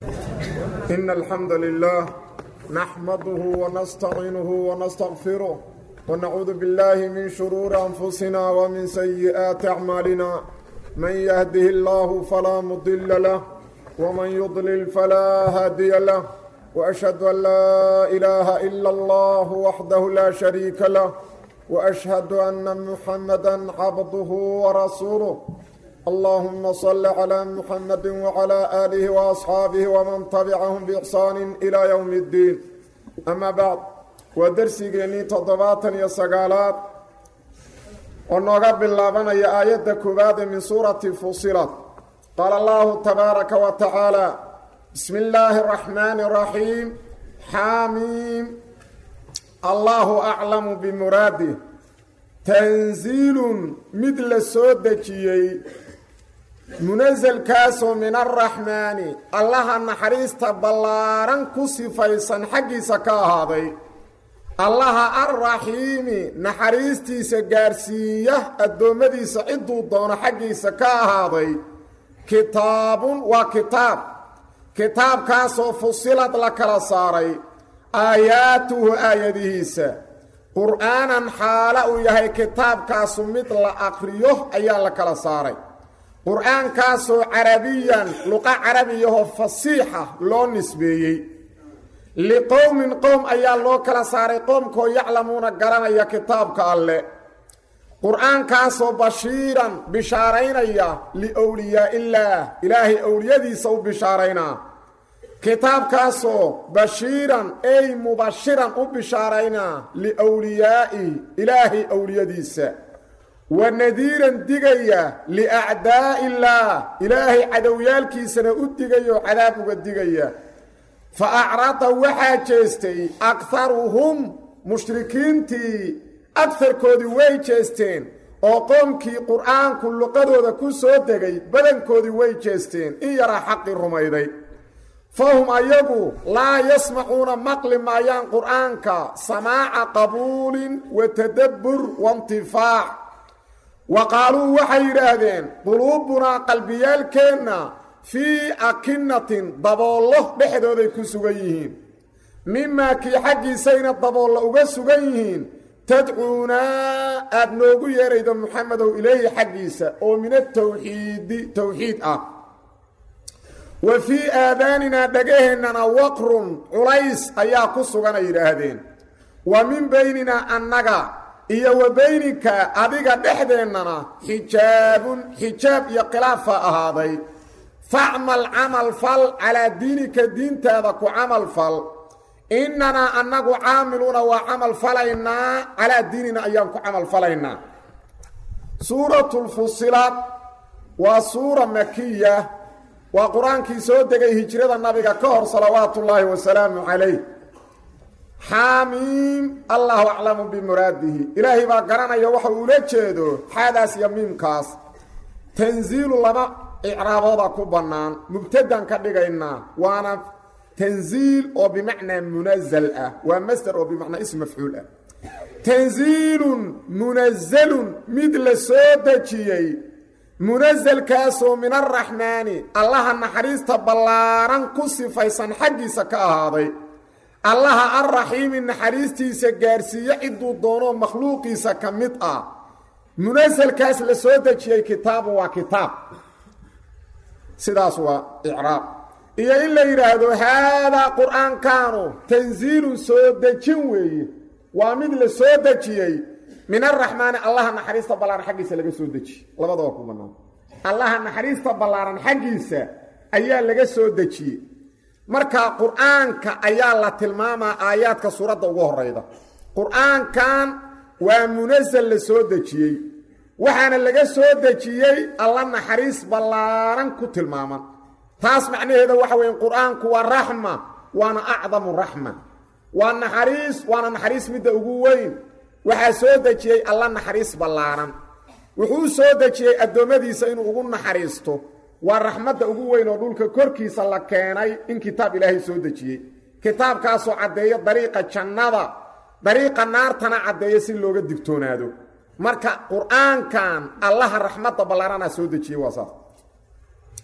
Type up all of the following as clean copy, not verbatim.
إن الحمد لله نحمده ونستعينه ونستغفره ونعوذ بالله من شرور أنفسنا ومن سيئات أعمالنا من يهده الله فلا مضل له ومن يضلل فلا هادي له وأشهد أن لا إله إلا الله وحده لا شريك له وأشهد أن محمدا عبده ورسوله اللهم صل على محمد وعلى آله وأصحابه ومن تبعهم بإحسان إلى يوم الدين أما بعد ودرسيني تضباطا يا سقالات ونقبل لابنا يا آيات كباد من سورة فصلت قال الله تبارك وتعالى بسم الله الرحمن الرحيم حاميم الله أعلم بمراده تنزيل مثل سودكي منزل كاسو من الرحمن الله نحريست بلارن كسفيسن حقي سكاهادي الله الرحيم نحريستي سغارسيه ادومدي سعيدو دون حقي سكاهادي كتاب وكتاب كتاب كاسو فصلت لك صاري آياته آياته قرآنا حالا يهي كتاب كاسو مثل أقريه أيان لك صاري قرآن كاسو عربيا لغة عربية فصيحة لو نسبيي لقوم قوم أيان لو كلا صاري قوم كو يعلمون قرآن يا كتاب كالله قرآن كاسو بشيرا بشارين أيا لأولياء الله إلهي أولياء دي سو بشارينا كتاب كاسو بشيرا أي مبشرا وبشارينا لأولياء إلهي أولياء دي سو ونذيرا دقيا لأعداء الله إلهي عدويالكي سنؤدقيا عذابك الدقيا فأعرض وحاجستي أكثرهم مشركين تي أكثر كودي ويجستين وقومكي قرآن كل قدوة كسو دقي بدن كودي ويجستين إن يرى حق الرميدي فهم أيقوا لا يسمعون مقل ما يان قرآنك سماع قبول وتدبر وانتفاع وقالوا وحي رادين قلوبنا قلبيالكينا في أكنة ضبالله بحدو ذي كسوغيهين مما كي حقي سين الضبالله وغسوغيهين تدعونا أدنوغو يريد محمد إليه حقيسة ومن التوحيد توحيد وفي آذاننا دقيهننا وقر عليس أيا كسوغنا يرادين ومن بيننا النقا إيا وبينك أبيك دحديننا حجاب يقلافة هذا فاعمل عمل فل على دينك دين تذكو عمل فل إننا أنك عاملون وعمل فلينا على ديننا أيامك عمل فلينا سورة الفصلات وسورة مكية وقرآن كي سودكي هجرة النبي كهر صلوات الله وسلامه عليه حاميم الله أعلم بمراده إلهي باقرانا يوحو لجيدو حدث يميم كاس تنزيل لما إعرابا كبنان مبتدا كدغينا وانا تنزيل او بمعنى منزل ومصدر او بمعنى اسم مفعول تنزيل منزل مثل سودكي منزل كاسو من الرحمن الله نحريست بلارن كسفيسن حقي سكاهادي الله الرحيم النحريستي سغارسيه عدو دونو مخلوقي سكميد منزل كاس لسودكي كتاب وكتاب سداس واعراب إيا إلا يرادو هذا قرآن كانوا تنزيل سودكين وي ومثل سودكي من الرحمن الله نحريست بلارن حقيسه لغا سودكي لبدو كوبنا الله نحريست بلارن حقيسه ايا لغا سودكي marka quraanka ayaa la tilmaamaa aayaadka suurada ugu horeyda quraankan waa munazal la soo dajiyay waxaana laga soo dajiyay alla naxariis balaaran ku tilmaaman taas macnaheedu waxa weyn quraanku waa rahma waana a'zamu rahma waana naxariis midda ugu weyn waxa soo dajiyay alla naxariis balaaran wuxuu soo dajiyay adoomadiisa inuu ugu naxariisto ورحمته ugu weyn oo dhulka korkiisa la keenay in kitaab ilaahay soo dajiyay kitaabkaas oo cadeeyo dariiqa jannada dariiqa naartana cadeeyo si looga digtoonaado marka quraankan allah raxmada ballaarana soo dajiyay wasaas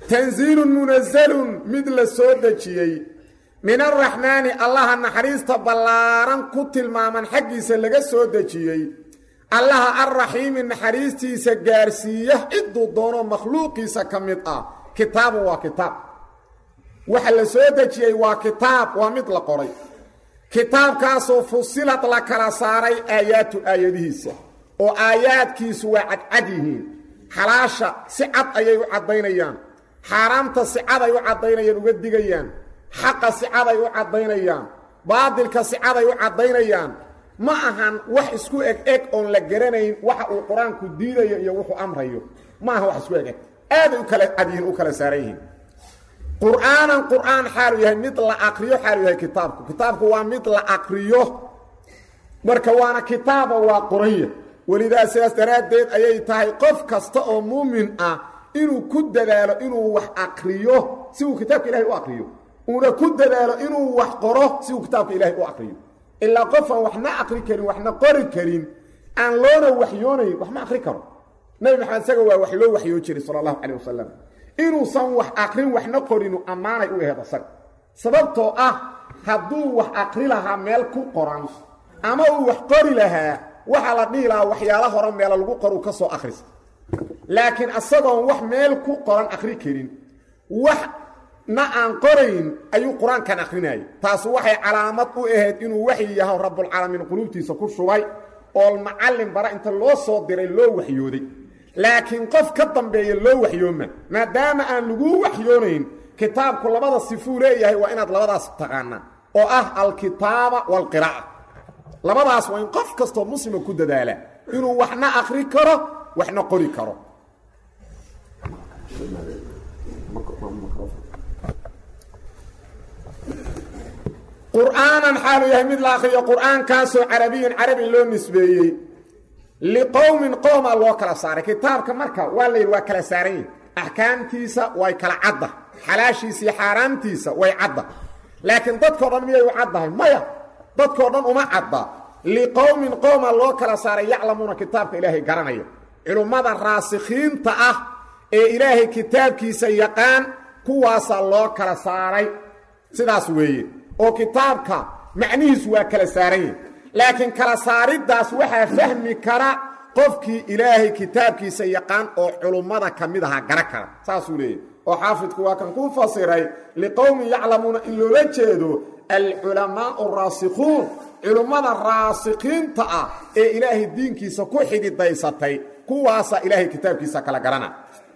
tanziilun munazalun mid la soo dejiyey min arraxmaani allaha naxariista ballaaran ku tilmaaman xaggiisa laga soo dejiyey allaha arraxiimi naxariistiisa gaarsiiya cidduu doono makhluuqiisa ka mid ah kitaabun waa kitaab waxa la soo dejiyey waa kitaab waa mid la qoray kitaabkaasoo fusilad la kala saaray aayaatu aayadihiisa oo aayaadkiisu waa cadcad yihiin xalaasha si cad ayay u caddaynayaan xaaraamta si cad ay u caddaynayaan uga digayaan xaqa si cad ay u caddaynayaan baadilka si cad ay u caddaynayaan ma ahan wax isku eg oon la garanayn waxa uu qur-aanku diidayo iyo wuxuu amrayo ma aha wax isku eg aaday u kala cad yihiin u kala saaran yihiin qur'aanan qur'aan xaalu yahay mid la aqriyo xaalu yahay kitaabku waa mid la aqriyo marka waana kitaaba waa qoraya welidaa sidaas daraaddeed ayay tahay qof kasta oo muumin ah inuu ku dadaalo inuu wax aqriyo si uu kitaabka ilaahay u aqriyo uuna ku dadaalo inuu wax qoro si uu kitaabka ilaahay u aqriyo ilaa qofaan waxna aqri karin waxna qori karin aan loona waxyoonayn wax ma aqri karo nabi maxamed isaga waa wax loo waxyoo jiray sala allahu calayh wasalam inuusan wax aqrin waxna qorinu ammaanay u ahayd asaga sababtoo ah hadduu wax aqri lahaa meel ku qoran ama uu wax qori lahaa waxaa la dhihi lahaa waxyaala hore meela lagu qoru ka soo akhrisa laakiin asagoon wax meel ku qoran aqri karin waxna aan qorayn ayuu qur-aankan aqrinayay taas waxay calaamad u ahayd inuu waxyi yahay rabbulcaalamiin quluubtiisa ku shubay oo macallin bara inta loo soo diray loo waxyooday laakiin qof ka dambeeya loo waxyooma maadaama aan lagu waxyoonayn kitaabku labada sifuu leeyahay waa inaad labadaas taqaanaa oo ah alkitaaba waalqiraa'a labadaas waa in qof kastoo muslima ku dadaala inuu waxna aqri karo waxna qori karo qur'aanan xaalu yahay mid la aqriyo qur'aankaasoo carabiyan carabi loo nisbeeyey liqowmin qoomaa loo kala saaray kitaabka marka waa la yidhi waa kala saaran yihin axkaamtiisa way kala cadda xalaashiisa iyo xaaraamtiisa way cadda laakiin dadkao dhan miyay u caddahay maya dadkao dhan uma cadda liqowmin qoomaa loo kala saaray yaclamuuna kitaabka ilaahay garanaya culummada raasikhiinta ah ee ilaahay kitaabkiisa yaqaan kuwaasaa loo kala saaray sidaas weeye oo kitaabka macnihiisu waa kala saaran yihin laakiin kala saariddaas waxaa fahmi kara qofkii ilaahay kitaabkiisa yaqaan oo culummada ka mid aha gara kara saasuu leeyahy oo xaafidku waa kan ku fasiray liqowmin yaclamuuna in loola jeedo alculamaau raasikhuun culummada raasikhiinta ah ee ilaahay diinkiisa ku xididaysatay kuwaasaa ilaahay kitaabkiisa kala garana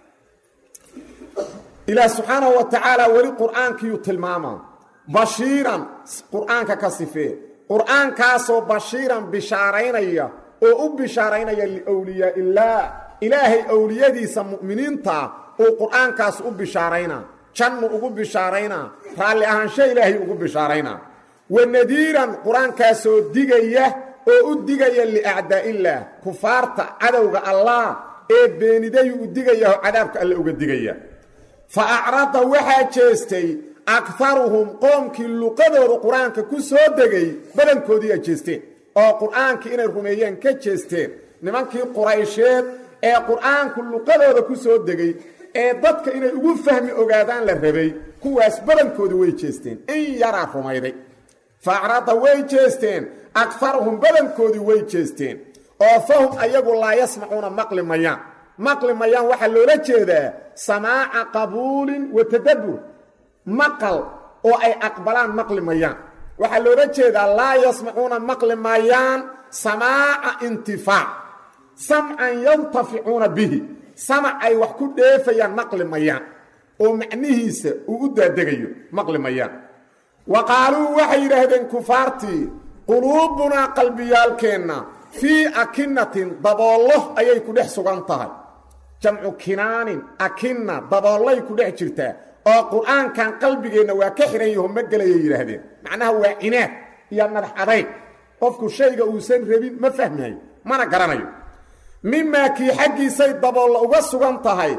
ilaah subxaanahu wa tacaala weli qur'aankiiyuu tilmaamaa bashiiran qur'aanka ka sifee qur'aankaasoo bashiiran bishaaraynaya oo u bishaaraynaya liwliyaa illaah ilaahay owliyadiisa mu'miniintaa uu qur'aankaas u bishaaraynaa jannu ugu bishaaraynaa raalli ahaansho ilaahay ugu bishaaraynaa wanadiiran qur-aankaasoo digaya oo u digaya liacdaa'illaah kufaarta cadowga allah ee beenidayu u digaya oo cadaabka alle uga digaya fa acrada waxaa jeestay akaruhum qoomkii luqadooda qur-aanka ku soo degay badankoodii ay jeesteen oo qur-aankii inay rumeeyeen ka jeesteen nimankii quraysheed ee qur-aanku luqadooda ku soo degay ee dadka inay ugu fahmi ogaadaan la rabay kuwaas badankoodii way jeesteen in yaraa rumayday fa acrada way jeesteen akaruhum badankoodii way jeesteen oo fahum ayagu laa yasmacuuna maqli mayaan waxaa loola jeedaa samaaca qabuulin wa tadabbur maqal oo ay aqbalaan maqli mayaan waxaa loola jeedaa laa yasmacuuna maqli maayaan samaaca intifaac samcan yantaficuuna bihi samac ay wax ku dheefayaan maqli mayaan oo macnihiisa uu u daadegayo maqli mayaan wa qaaluu waxay yidhaahdeen kufaartii quluubunaa qalbiyaalkeenna fii akinatin daboollo ayay ku dhex sugan tahay jamcu kinaanin akinna daboollay ku dhex jirtaa oo qur'aankan qalbigeenna waa ka xihan yaho ma gelayay yidhaahdeen macnaha waa cinaad iyo madax adayg qofku shayga uusan rabin ma fahmayo mana garanayo mimaa kii xaggiisay daboolla uga sugan tahay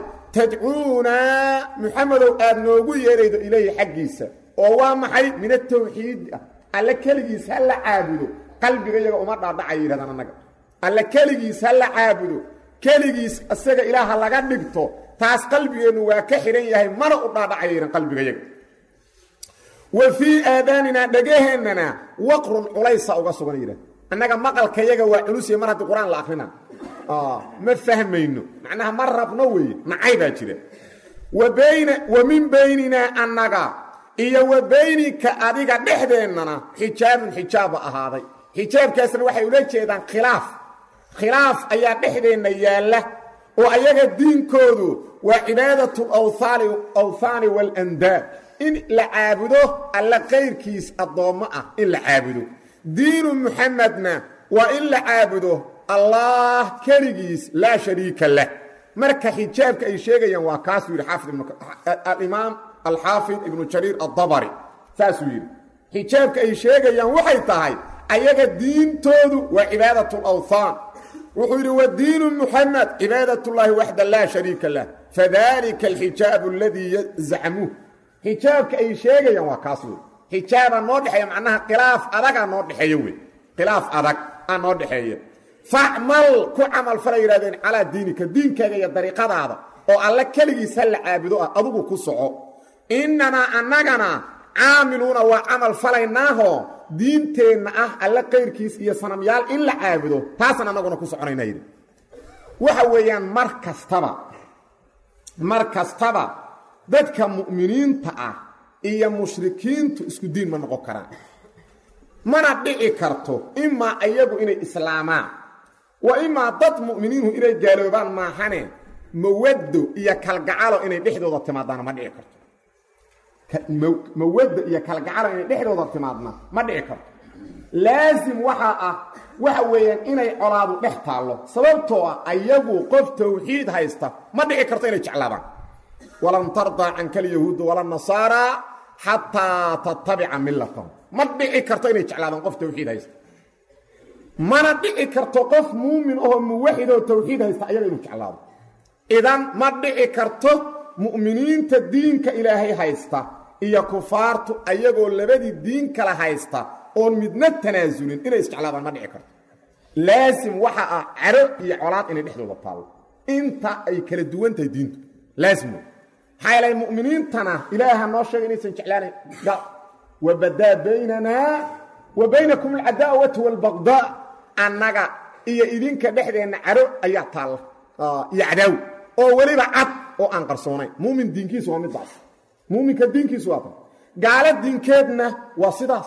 tadcuunaa muxamedow aad noogu yeeraydo ilayhi xaggiisa oo waa maxay min atawxiid ah alle keligiis ha la caabudo qalbiga iyaga uma dhaadhacay yidhahdaan annaga alle keligiis ha la caabudo keligiis isaga ilaaha laga dhigto taas qalbigeenu waa ka xiran yahay mana u dhaadhacayeen qalbigayaga wa fi aadanina dhagaheennana waqrun ulaysa uga sugan yira annaga maqalkayaga waa culus mar haddii quraan la akhrina ma fahmayno macnaha ma rabno weeye nacayba jira wa min baynina annaga iyo wa baynika adiga dhexdeennana xijaab ahaaday xijaabkaasna waxay ula jeedaan khilaaf ayaa dhexdeenna yaalla oo ayaga diinkoodu waa cibaadatu awthaani walandaad in la caabudo alla qayrkiis addoommo ah in la caabudo diinu muxamedna waa in la caabudo allah keligiis laa shariika lah marka xijaabka ay sheegayaan waa kaasuu yidhi alimaam alxaafid ibnu jariir addabari saasuu yidhi xijaabka ay sheegayaan waxay tahay ayaga diintoodu waa cibaadatu lawthaan wuxuu yidhi wadiinu muxamed cibaadatullaahi waxda laa shariika lah fadalika alxijaabu aladii zacmuuh xijaabka ay sheegayaan waa kaas wey xijaabaa noo dhexeeya macnaha khilaaf adagaa noo dhexeeya wey khilaaf adag aa noo dhexeeya facmal ku camal fala yidhahdeen calaa diinika diinkaaga iyo dariiqadaada oo alle keligiis ha la caabudo ah adugu ku soco innanaa annagana caamiluuna waa camal falaynaahoo diinteenna ah alle qayrkiis iyo sanamyaal in la caabudo taasaan annaguna ku soconayna yidhi waxa weeyaan mar kastaba dadka mu'miniinta ah iyo mushrikiintu isku diin ma noqon karaan mana dhici karto imaa iyagu inay islaamaan wa imaa dad mu'miniinhu inay gaaloobaan maahane mawaddo iyo kalgacalo inay dhexdooda timaadaan ma dhici karto mawaddo iyo kalgacalo inay dhexdooda timaadna ma dhici karto laasim waxa weeyaan inay colaadu dhex taallo sababtoo ah ayagu qof tawxiid haysta ma dhici karto inay jeclaadaan walan tardaa canka alyahuudu wala nasaara xataa tattabica millatahum ma dhici karto inay jeclaadaan qof tawxiid haysta mana dhici karto qof muumin ahoo muwaxid oo tawxiid haysta ayaga inuu jeclaado idan ma dhici karto mu'miniinta diinka ilaahay haysta iyo kufaartu ayagoo labadii diin kala haysta oon midna tanaasulin inay isjeclaadaan ma dhici karto laasim waxa ah caro iyo colaad inay dhexdooda taallo inta ay kala duwan tahay diintu laasim maxaa yeelay mu'miniintana ilaaha noo sheegay inaysan jeclaanayn wabadaa baynanaa wa baynakum alcadaawatu waalbaqdaa annaga iyo idinka dhexdeenna caro ayaa taalla iyo cadaaw oo weliba cad oo aan qarsoonayn muumin diinkiisu waa middaas muuminka diinkiisu waa tan gaalo diinkeedna waa sidaas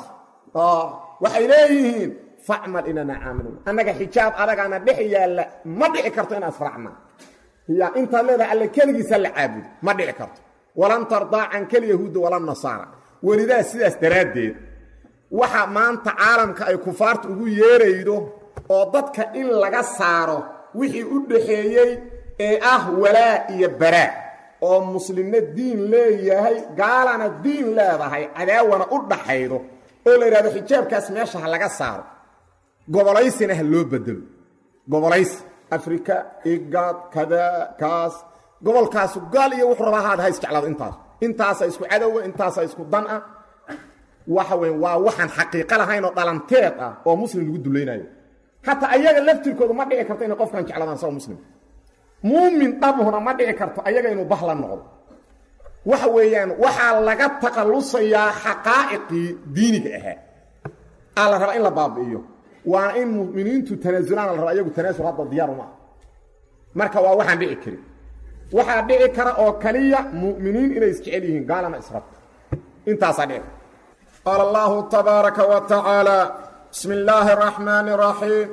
waxay leeyihiin facmal inana caamiluun annaga xijaab adagaana dhex yaalla ma dhici karto inaan israacna ya intaad leedahay alle keligiisa la caabudo ma dhici karto walan tardaa canka alyahuuda wala nasaara welidaa sidaas daraaddeed waxa maanta caalamka ay kufaarta ugu yeeraydo oo dadka in laga saaro wixii u dhaxeeyey ee ah walaa iyo baraa oo muslimna diin leeyahay gaalana diin leedahay cadaawana u dhaxaydo oo la yidhahdo xijaabkaas meesha ha laga saaro gobolaysina ha loo bedelo gobolaysi afrika igad kada kaas gobolkaasu gaal iyo wuxuu rabaa haad ha isjeclaado intaasa isku cadowa intaasa isku dan ah waxa weyn waa waxaan xaqiiqo lahayn oo dhalanteed ah oo muslim lagu dulaynayo hatta ayaga laftirkoodu ma dhici karto inay qofkan jeclaadaan soo muslim muumin dhabhuna ma dhici karto ayaga inuu bahla noqdo waxa weeyaan waxaa laga taqallusayaa xaqaa'iqii diiniga ahaa la rabaa in la baabi'iyo waa in mu'miniintu tanaasulaan la rabaa ayagu tanaasul hadda diyaar uma marka waa waxaan dhici karin waxaa dhici kara oo kaliya mu'miniin inay isjecel yihiin gaalana israbta intaasaa dhici qaala allahu tabaaraka wa tacaala bismi illaahi araxmaani araxiim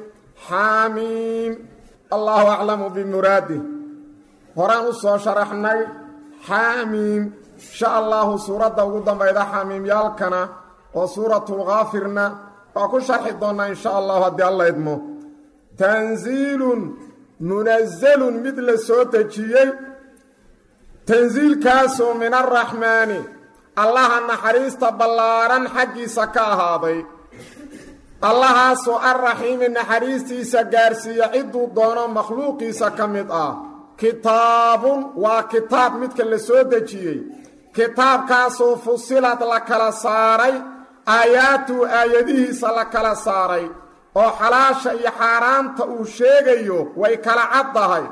xaamiim allahu aclamu bimuraadih horaan u soo sharaxnay xaamiim insha allahu suuradda ugu dambayda xaamiimyaalkana oo suuratulkaafirna waa ku sharxi doonnaa insha allahu haddii alla idmo tanziilun munazalun mid la soo dejiyey tansiilkaasoo min arraxmaani allaha naxariista ballaaran xaggiisa ka ahaaday allahaasoo arraxiimi naxariistiisa gaarsiiya cidduu doono makhluuqiisa ka mid ah kitaabun waa kitaab midka la soo dejiyey kitaabkaasoo fusilad la kala saaray aayaatuhu aayadihiisa la kala saaray oo xalaasha iyo xaaraanta uu sheegayo way kala caddahay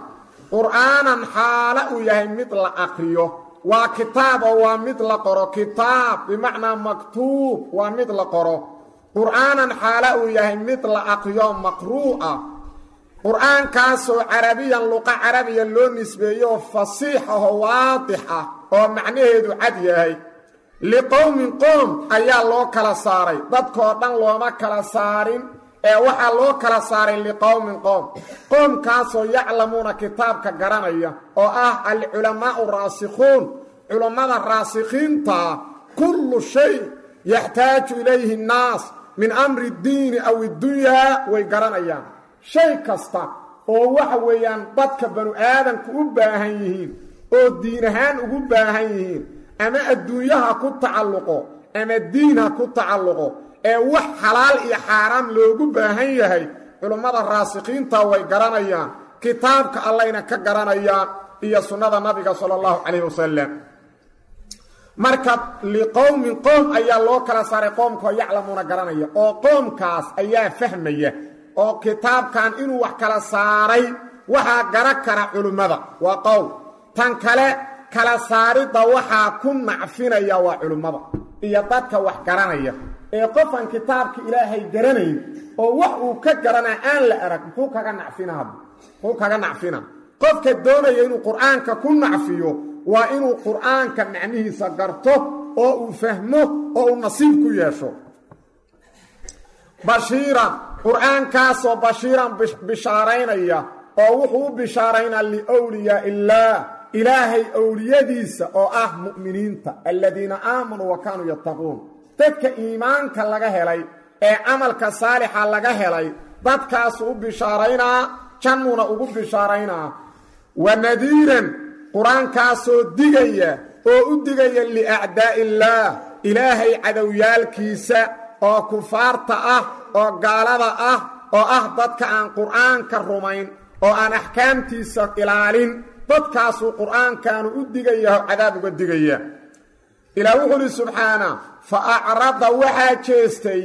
qur'aanan xaala uu yahay mid la aqriyo waa kitaab oo waa mid la qoro kitaab bimacnaa maktuub waa mid la qoro qur'aanan xaala uu yahay mid la aqriyo maqruu'a qur'aankaasoo carabiyan luqa carabiya loo nisbeeyo fasiix ahoo waadix ah oo macnaheedu cad yahay liqowmin qoom ayaa loo kala saaray dadkoo dhan looma kala saarin ee waxaa loo kala saaray liqowmin qoom qoomkaasoo yaclamuuna kitaabka garanaya oo ah alculamaau raasikhuun culammada raasikhiinta kullu shay yaxtaaju ilayhi nnaas min amri iddiini aw iddunyaa way garanayaan shay kasta oo waxa weeyaan dadka banu aadamku u baahan yihiin oo diin ahaan ugu baahan yihiin ama adduunyaha ku tacalluqo ama diin ha ku tacalluqo ee wax xalaal iyo xaaraam loogu baahan yahay culummada raasikhiinta way garanayaan kitaabka allayna ka garanayaan iyo sunnada nabiga sala allahu calayhi wasalam marka liqowmin qoom ayaa loo kala saaray qoomkoo yaclamuuna garanaya oo qoomkaas ayaa fahmaya oo kitaabkan inuu wax kala saaray waxaa gara kara culimmada waa qowl tan kale kala saaridda waxaa ku nacfinaya waa culimmada iyo dadka wax garanaya ee qofan kitaabka ilaahay garanayn oo wax uu ka garanaa aan la arag muxuu kaga nacfina qofka doonaya inuu qur'aanka ku nacfiyo waa inuu qur'aanka macnihiisa garto oo uu fahmo oo uu nasiib ku yeesho bashiiran qur'aankaasoo bashiiran bishaaraynaya oo wuxuu u bishaaraynaa liwliyaa illaah ilaahay owliyadiisa oo ah mu'miniinta aladiina aamanuu wa kaanuu yattaquun dadka iimaanka laga helay ee camalka saalixa laga helay dadkaasu u bishaaraynaa jannuna ugu bishaaraynaa wa nadiiran qur-aankaasoo digaya oo u digaya liacdaa'i illaah ilaahay cadowyaalkiisa oo kufaarta ah oo gaalada ah oo ah dadka aan qur'aanka rumayn oo aan axkaamtiisa ilaalin dadkaasuu qur'aankaanu u digayaho cadaab uga digaya ilaah wuxuu uhi subxaana fa acrada waxaa jeestay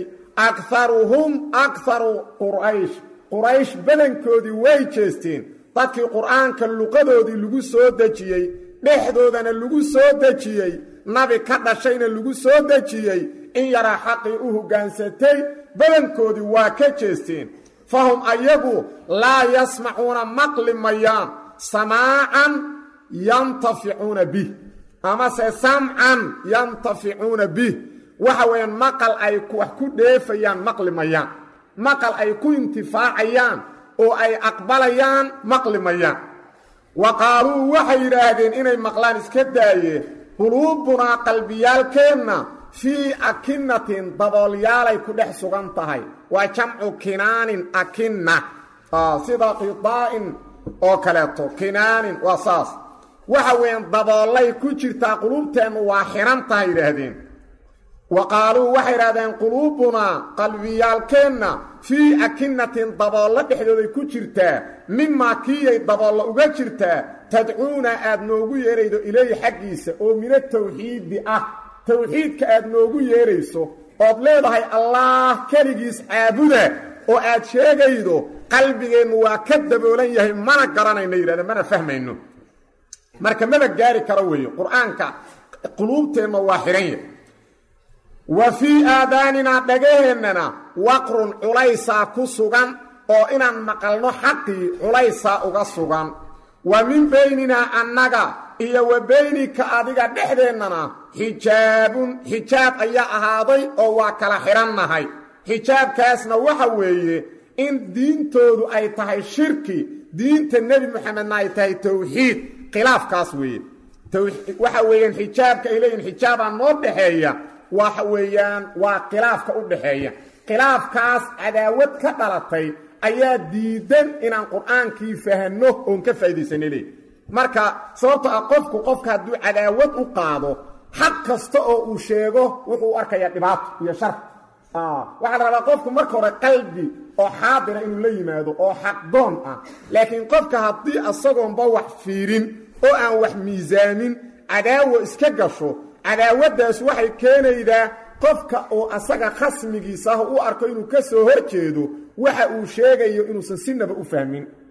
akaru quraysh badankoodii way jeesteen dadkii qur'aanka luqadoodii lagu soo dejiyey dhexdoodana lagu soo dejiyey nabi ka dhashayna lagu soo dejiyey in yaraa xaqii u hoggaansatay badankoodii waa ka jeesteen fahum ayagu laa yasmacuuna maqli mayaan samaacan yantaficuuna bih amase samcan yantaficuuna bih waxa weeyaan maqal ay wax ku dheefayaan maqli mayaan maqal ay ku intifaacayaan oo ay aqbalayaan maqli mayaan wa qaaluu waxay yidhaahdeen inay maqlaan iska daayeen quluubunaa qalbiyaalkeenna fii akinatin daboolyaalay ku dhex sugan tahay waa jamcu kinaanin akinna sida qidaa'in oo kaleeto kinaanin waa saas waxa weeyaan daboollay ku jirtaa quluubteennu waa xihan tahay yidhaahdeen wa qaaluu waxay idhahdeen quluubunaa qalbiyaalkeenna fii akinatin daboollo dhexdooday ku jirtaa mimaa kiiyay daboollo uga jirtaa tadcuuna aad noogu yeeraydo ilayhi xaggiisa oo mina tawxiidi ah tawxiidka aad noogu yeerayso ood leedahay allaah keligiis caabuda oo aad sheegaydo qalbigeennu waa ka daboolan yahay mana garanayno yidhahdeen mana fahmayno marka maba gaari karo weeye qur-aanka quluubteenna waa xidhan yahay wa fii aadaaninaa dhagaheennana waqrun culaysaa ku sugan oo inaan maqalno xaqii culaysaa uga sugan wa min bayninaa annaga iyo wa baynika adiga dhexdeennana xijaabun xijaab ayaa ahaaday oo waa kala xidhannahay xijaabkaasna waxa weeye in diintoodu ay tahay shirki diinta nebi moxamedna ay tahay tawxiid khilaafkaas weeye waxa weeyaan xijaabka ay leeyihin xijaabaa noo dhexeeya waxa weeyaan waa khilaafka u dhaxeeya khilaafkaas cadaawad ka dhalatay ayaa diidan inaan qur'aankii fahanno oon ka faa'iidaysanay leey marka sababtoo ah qofka hadduu cadaawad u qaado xaq kasta oo uu sheego wuxuu arkayaa dhibaato iyo shar waxaa la rabaa qofku marka hore qalbi oo xaadira inuu la yimaado oo xaqdoon ah laakiin qofka haddii asagoonba wax fiirin oo aan wax miisaamin cadaawo iska gasho cadaawaddaas waxay keenaydaa qofka oo asaga khasmigiisa ah u arko inuu ka soo hor jeedo waxa uu sheegayo inuusan sinaba u fahmin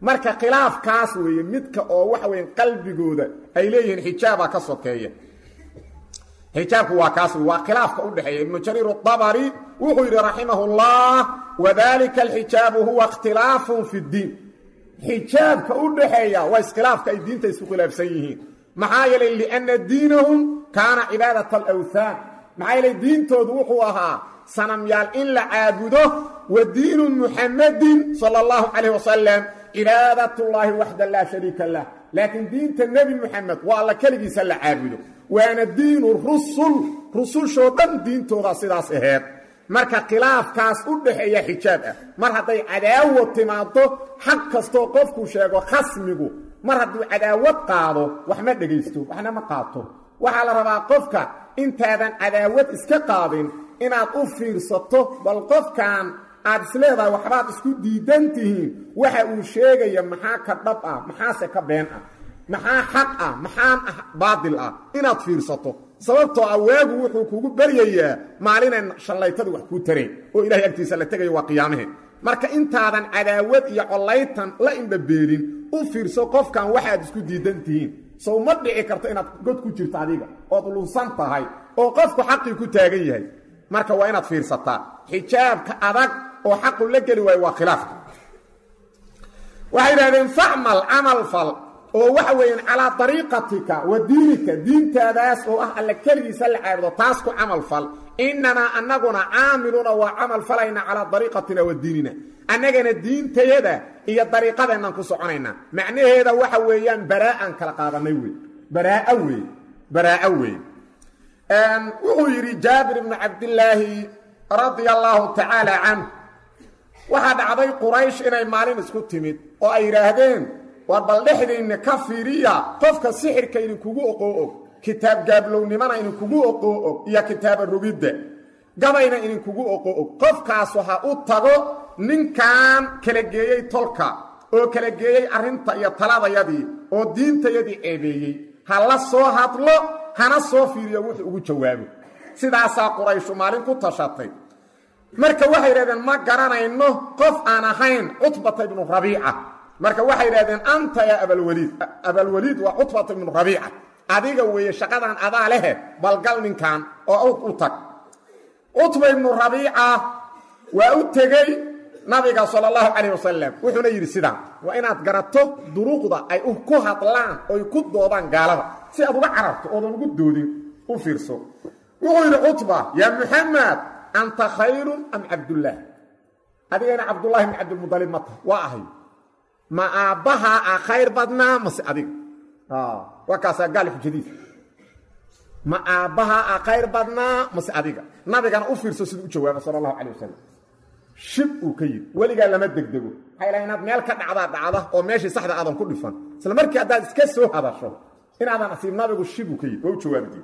marka khilaafkaas weeye midka oo waxa weyn qalbigooda ay leeyihiin xijaaba ka sokeeya xijaabku waa kaas waa khilaafka u dhaxeeya ibn jarir at-tabari wuxuu yiri rahimahullah wadhalika al-hijab huwa ikhtilafun fi ad-din xijaabka u dhaxeeya waa iskhilaafka ay diinta isku khilaafsan yihiin maxaa yeelay li'anna diinahum kaana ibadat al-awthan maxaa yeelay diintoodu wuxuu ahaa sanamyaal in la caabudo wa diinu muhammadin sallallahu alayhi wasallam ibaadatullahi wahda la sharika lah laakin diinta nabi muhammad waa la kaligiisa la caabudo waana diinu rusul shoodan diintooda sidaas aheed marka khilaafkaas u dhaxeeya xijaab ah mar haday cadaawad timaado xaq kasto qofku sheego khasmigu mar haduu cadaawad qaado wax ma dhageysto waxna ma qaato waxa la rabaa qofka intaadan cadaawad iska qaadin inaad u fiirsato bal qofkan aad isleedahay waxbaad isku diidantihiin waxa uu sheegaya maxaa ka dhab ah maxaa ka been ah maxaa xaq ah maxaa baadil ah inaad fiirsato sababtoo awaagu wuxuu kugu baryayaa maalin shallaytadu wax ku tareen oo ilaahay agtiisa la tagay waa qiyaamaha marka intaadan cadaawad iyo colaytan la indhabeelin u fiirso qofkan waxaad isku diidantihiin soo ma dhici karto inaad god ku jirto adiga oo lunsan tahay oo qofku xaqi ku taagan yahay marka waa inaad fiirsataa xijaabka adag oo xaq la gali way waa khilaafka waxa yiraahdeen fa'mal amal fal oo waxa weeyaan ala tariiqatika wa diinika diintaadaas oo ah alla kaligiisa la caabudo taas ku amal fal inna annaguna aamiluna wa amal falayna ala tariiqatina wa diinina annagana diintayada iyo tariiqadeena ku soconayna macnaheeda waxa weeyaan baraa'an kala qaadanay weey baraa'a weey wuxuu yiri jaabir ibn abdullah radiyallahu ta'ala anhu waxa dhacday quraysh inay maalin isku timid oo ay yiraahdeen war bal dhexdeena ka fiiriya qofka sixirka in kugu oqoo kitaab gaablownimana in kugu oqoo iyo kitaab rubidda gabayna in kugu oqoo qofkaas waxa u tago ninkan kala geeyay tolka oo kala geeyay arinta iyo taladayadii oo diintayadii eebeeyay hala soo hadlo hana soo fiiriyo wuxuu ugu jawaabo sidaas quraysh maalin ku tashatay marka waxay yiraahdeen ma garanayno qof aan ahayn Utbah ibn Rabi'a marka waxay yiraahdeen anta ya abul walid wa Utbah ibn Rabi'a adiga weeye shaqadan adaa leh bal gal ninkan oo u tag Utbah ibn Rabi'a waa u tagay nabiga sallallahu alayhi wasallam wuxuu yiri sida waa inaad garato duruuqda ay ku hadlaan oo ku doodaan gaalada si aad uga carabto oo ugu doodin u fiirso wuxuu yiri Utbah ya Muhammad anta khayrun am Abdullah adigana Abdullah ibn Abdul Muttalib mata waa ahay ma abaha khayr badna mas adig wa kaasa gal xujadiis ma abaha khayr badna mas adiga nabigana u fiirso sidoo u jawaabo sallallahu alayhi wasallam shib uu ka yiri waliga lama degdego hayla inaad meel ka dhacda oo meeshii saxda aadan ku dhifan isla markii aad iska soo hadasho inaadan asiib nabigu shib uu ka yiri oo jawaabdi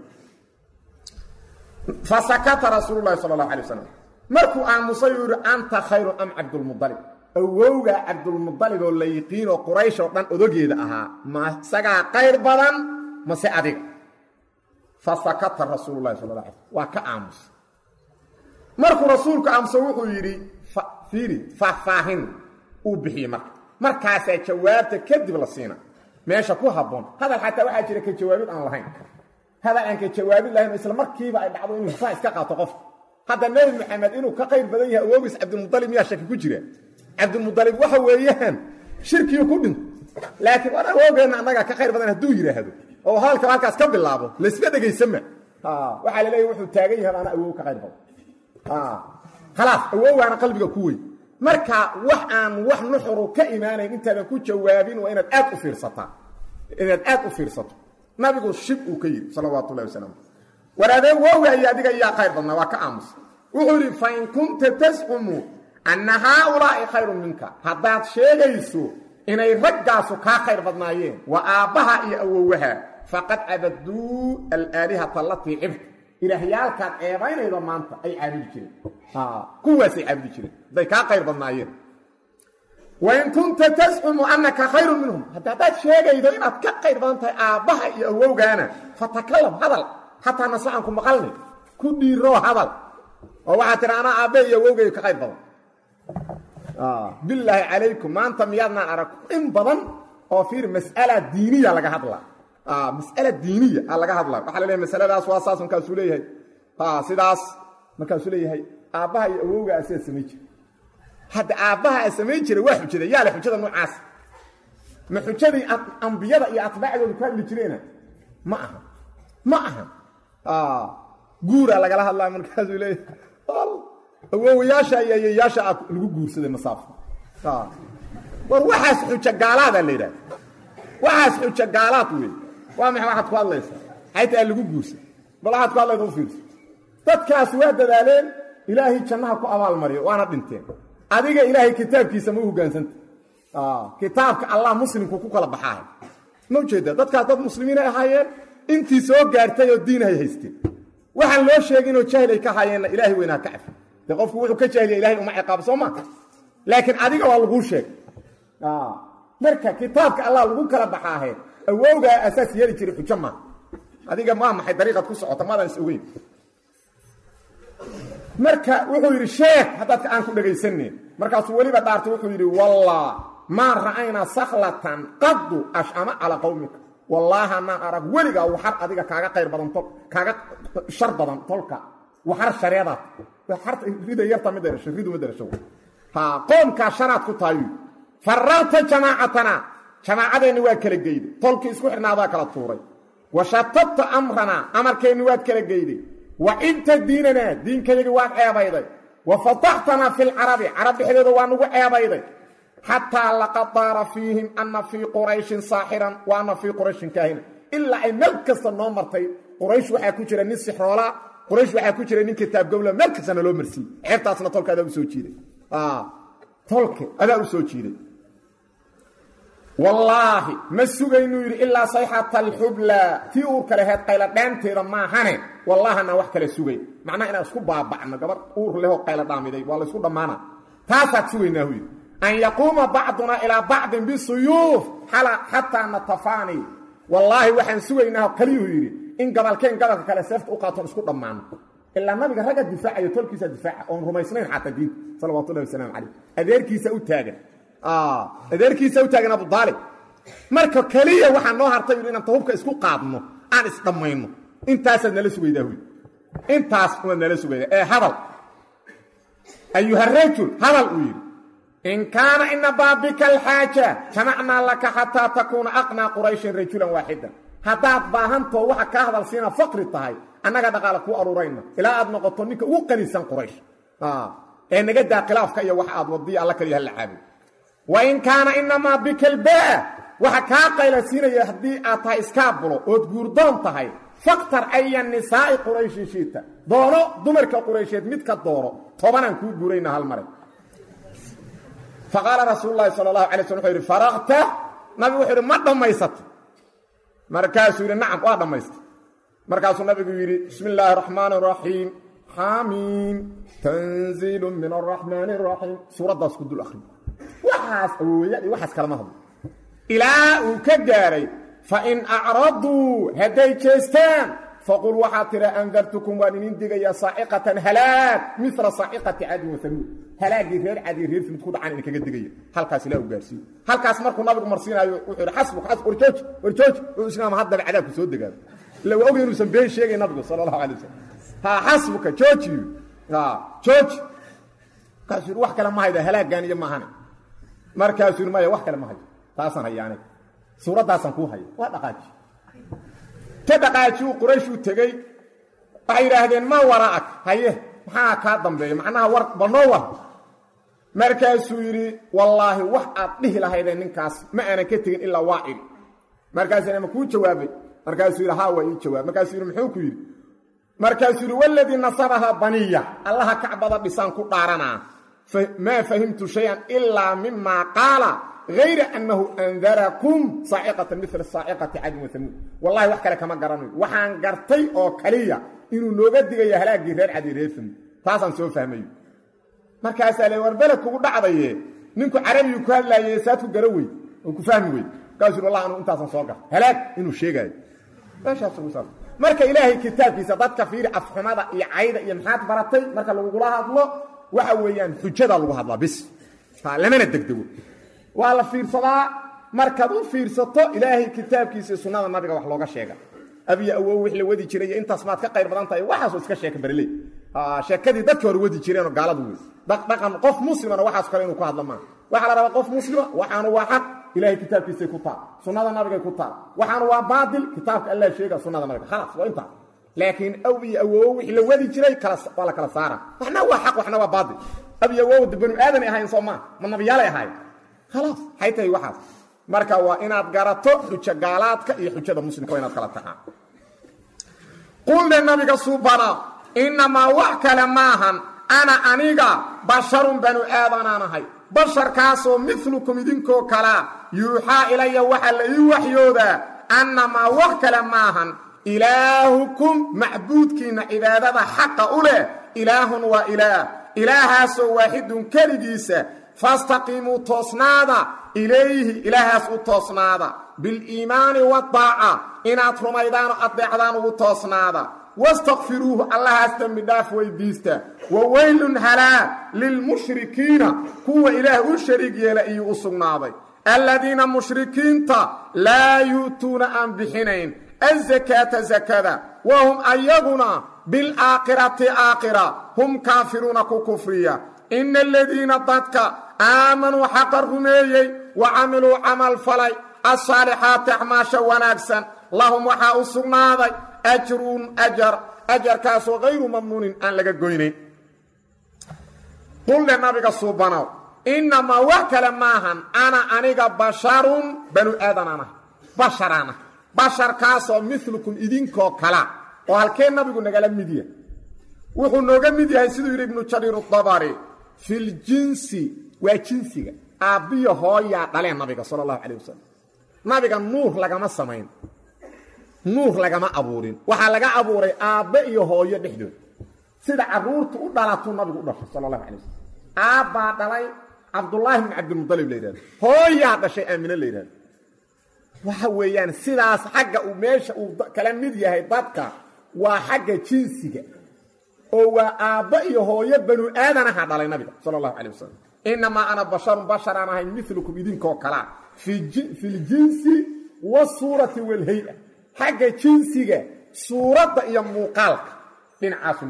fasakata rasuulullaahi sallallahu alayhi wasallam markuu aan musayir anta khayru am Abdul Muttalib awowga Abdul Muttalib oo la yiqiino Quraysh oo dhan odogeeda ahaa ma saga khayr badan ma si adig fasakata rasuulullaahi sallallahu alayhi wasallam wa ka aamus markuu rasuulku amso wuxuu yiri fiiri faahin uu bixiyay markaas ay jawaabta kadib la siina meesha ku haboon hada xataa waxa jira ka jawaabid aan lahayn hada aan ka jawaabid lahayn isla markiiba ay dhacdo inuu faas ka qaato qof hada nabi maxamed inuu ka qayb badan yahay awowgiis Abdul Muttalib yaa shaki ku jira Abdul Muttalib waxa weeyaan shirkiyo ku dhin laakiin wada awowgeena anaga ka qayb badan haduu yiraahdo oo halkaas ka bilaabo la iska dhageysama waxa la leeyahay wuxuu taagan yahay ana awow ka qayb badan خلاص أوه قلبك كوي مركا وحان وحنحرو كإيمانين انت لكو جوابين وإن الآت فرصتا إن الآت فرصتا ما بيقول شبء كير صلوات الله وسلم وهذا هو يديك يا خير ظن وكأمس وقولي فإن كنت تزعم أن هؤلاء خير منك هذا شيء يسو إن يرجعوا كخير ظنايين وآبها يأووها فقد عبدوا الآلهة التي عبد إلهيالكات ايبين ايضا مانتا اي عابد جرين كواسي عابد جرين دي كا خير ضمنايين وإن كنت تزعم أنك خير منهم حتى هذا الشيء إذا إنك كخير ضمنتا آبها يأووغانا فتكلم هذا حتى نسمعكم مقالني كل رو هذا وواحد أنا آبها يأووغي كخير ضمن billahi alaykum ma anta miyadna arag in badan oo fiir mas'ala diiniya laga hadlaa mas'ala diiniya laga hadlaa waxa la leeyahay mas'aladaas waa saasan ka soo leeyahay sidaas marka soo leeyahay aabaha iyo awowga asaas sameey jira hadda aabaha sameey jira wax xujada yaa la xujada noocaas ma xujadii anbiyada iyo atbaacdooda ku hadli jireen ma aha guura laga hadlaa marka soo leeyahay awoowayaasha iyo yaasha lagu guursaday masaafo war waxaas xujo gaalaad leeyahay waxaas xujo gaalaad weey waa maxay waxaad ku hadlaysaa hayta lagu guursaday bal waxaad ku hadlaysaa u fiirso dadkaas waa dadaaleen ilaahi jannaha ku abaal mariyo waana dhinteen adiga ilaahi kitaabkiisa ma hogaansanta kitaabka allah muslimku ku kala baxay ma jeeda dadka dad muslimiin ay ahaayeen intii soo gaartay oo diin ay haysteen waxaan loo sheegin oo jahil ay ka hayeen ilaahi weynaa ka cafi qofku wuxuu ka jahiliya ilaahi uma ciqaab soo ma laakiin adiga waa lagu sheeg marka kitaabka allah lagu kala baxay awowga asaas yeeli jiray xujo ma adiga ma maxay dariiqad ku socota maadan is ogeyn marka wuxuu yiri sheekh hadda aan ku dhageysanay markaas waliba dhaartay wuxuu yiri wallah ma ra'ayna sakhlatan qad ashama ala qawmika wallahi ma arag waliga waxar adiga kaaga qayr badan tol kaaga shar badan tolka waxar shareeda waxar rida yarta mid shariidu mid rasho qoomka sharaad ku taayo farrata jamaa'atana jamaa'adeeni waa kala geeyday tolki isku xirnaada kala tuuray wa shattatta amrana amarkeeni waa kala geeyday wa inta diinana diinkeeni waa ceebayday wa fatahtana fil arabi arab xidooda waa nagu ceebayday hatta laqad dara fihim anna fi quraish sahiran wa anna fi quraish kahin illa ay malkasta noo martay quraish waxa ku jira nin sixroola quraish waxa ku jira nin kitaab gowla malkasta loo marsi ceebtaasna tolkaada u soo jiiday tolka adaa u soo jiiday wallahi ma sugaynu yiri illa sayhata al-hubla ti uu kale heed qayla dhaanteeda ma hane wallahi ana wax kale sugay macna ina isku baabacno gabar uur leeyo qayla dhaamiday waa la isku dhamaana taasaad sugaynaa hu an yaquma ba'duna ila ba'd bisuyuf hatta natafani wallahi waxaan sugaynaa kaliyo yiri in gabalkeen gabalka kale seefta u qaato isku dhamaano illa nabiga raga difaacayo tolkiisa difaaca oo rumaysnayn xataa diin sallallahu alayhi wasallam adeerkiisa u taagan adeerkiisa u taagan Abu Talib marka kaliya waxa noo hartay inaan toobka isku qaadno aan isdhamayno intaas nala sugaydaa hu intaas waa nala sugaydaa hadal ayuha rajul hadal u yiri in kana inna babika alhaja jama'na laka hatta takuna aqna quraish rajulan wahidan hadaad baahanto waxa ka hadal siina faqri tahay annaga dhaqaale ku arurayna ila aad noqoto ninka ugu qanisan quraish naga daa khilaafka iyo waxa aad wadiy alla kaliya hal caabi wa in kana inma bikal baa waxa ka qaylaysiinaya hadii aad tahay iskaabulo oo guurdoon tahay faqtar ayan nisaa quraish shita dooro dumarka quraysheed mid ka dooro tobanan ku guurayna hal mare faqala rasuulullaahi sallallahu alayhi wasallam faraqta nabi wuxuu ma dhamaysat markaasuu yiri nacam waa dhamaystay markaasuu nabigu yiri bismillaahir rahmaanir rahiim حاميم تنزيل من الرحمن الرحيم سورة داس كدول أخرين وحاس كلمة إلى وكجاري فإن أعرضوا هدي جستان فقل وحاتر أنذرتكم وانين دقيا صاعقة هلاك مثل صاعقة عاد وثمود هلاك غير عادي غير في مدخول عن إنك قد دقيا هل كاس لا وقارسي هل كاس مركو نابق مرسينا حسبك ورجوج وإسلام هذا العذاب كسود دقيا لو أوجه نسبيه شيء نابق صلى الله عليه وسلم حسبك جوجي جوج كاسر wax kala ma hayda halaagan iyo maahana markaas uu ma wax kala ma haydo taasan hayaanay suuradaasan ku hayo waa dhaqaaji quraysh u tagay ay yiraahdeen ma waraak haye maxaa ka dambeeyay macnaha war banoowa markaas uu yiri wallahi wax aad dhihi lahaydeen ninkaas ma aanan ka tagin illa waa'il markaas aan ku jawaabay markaas uu yiri haa waa ii jawaab markaas uu yiri muxuu ku yiri markaas uu walladii nasabaha baniya allaha kacbada dhisaan ku dhaarana ma fahimtu shay'an illa mimma qala ghayra annahu anzarakum sa'iqatan mithla sa'iqati 'ad wa thamud wallahi wax kale kama garanayo waxaan gartay oo kaliya inuu nooga digayo halaagii reer 'ad reer thamud taasan soo fahmay markaas ay warbala kugu dhacdaye ninku carabi ku hadlayay saadku garaway oo ku fahmi way kaas wallahi anu intaasan soo gar halaag inuu sheegay baasha soo marka ilaahay kitaabkiisa dadka fiir afxumada iyo ayda iyo maxaad baratay marka lagu hadlo waxa weeyaan xujada lagu hadlaa bis lamana degdego waa la fiirsadaa markaad u fiirsato ilaahay kitaabkiisa sunnada nabiga wax looga sheega abiya awow wix la wadi jiray intaas maad ka qayr badan tahay waxaas iska sheeka barley sheekadii dadkii hore wadi jireen oo gaaladu weey dhaqan qof muslimana waxaas kale inuu ku hadlo ma waxa la rabaa qof muslima waxaanu waa xaq ilaahay kitaabkiisa ku taa sunnada nabiga ku taa waxaanu waa baadil kitaabka Allah sheega sunnada nabiga خلاص waa inta laakiin abiya awow wix la wadi jiray kala kala saara waxna waa xaq waxna waa baadil abiya awow banu aadan ahayn Soomaa ma nabiyada ahayn خلاص haytay waxaas marka waa inaad garato xujo gaalaadka iyo xujada muslimka inaad kala taxaa qul nabiga subhana inma wa'kala maahan ana aniga basharun banu aadanaanahay basharkaasoo mithlukum idinkoo kala yuuxa ilaya waxa la ii waxyooda annama wa'kala maahan ilaahukum macbuudkiina cibaadada xaqa u leh ilaahun wa ilaahaasoo waahidun kaligiisa فاستقيموا توسنادا إليه إلهاس توسنادا بالإيمان والطاعة إن أطرم أيضان أطيعدان توسنادا واستغفروه الله استمداف ويديستا وويل هلا للمشركين كو إله الشريك يلئي أصنادا الذين مشركين لا يؤتون أنبحنين الزكاة زكاة وهم أيضنا بالآخرة آخرة هم كافرون كفرية إن الذين ضدك آمنوا حق الرميي وعملوا عمل فلي الصالحات أعماشا ونكسا لهم وحاء السناضي أجر كاسو غير ممنون أن لك قويني قل للنبي الصوبانو إنما وكل ماهن أنا أنيق بشر بنو آدم أنا بشر كاسو مثلكم إذنكو كلا وهالكين نبي قلنا قال ميديا وحو نوغا ميديا يسيدو يريد ابن شرير الطباري في الجنس وجنسي أبي هويا دلين نبي صلى الله عليه وسلم نبي نور لغا سمين نور لغا أبورين وحا لغا أبوري أبي هويا دحدود سيدا عرورت ودلاتو نبي صلى الله عليه وسلم أبا دلي عبد الله بن عبد المطلب ليدان هويا دشي آمنة ليدان وحويان سيداس حقا وميشا كلام ميديا هي دادكا وحقا جنسي oo aaba iyo hooyo banu aadana hadalay nabiga sallallahu alayhi wasallam inma ana bashar ana hay mithlukum idinko kala fi jinsi wa surati wal hay'a haga jinsiga suurada iyo muuqaalka dhinacaas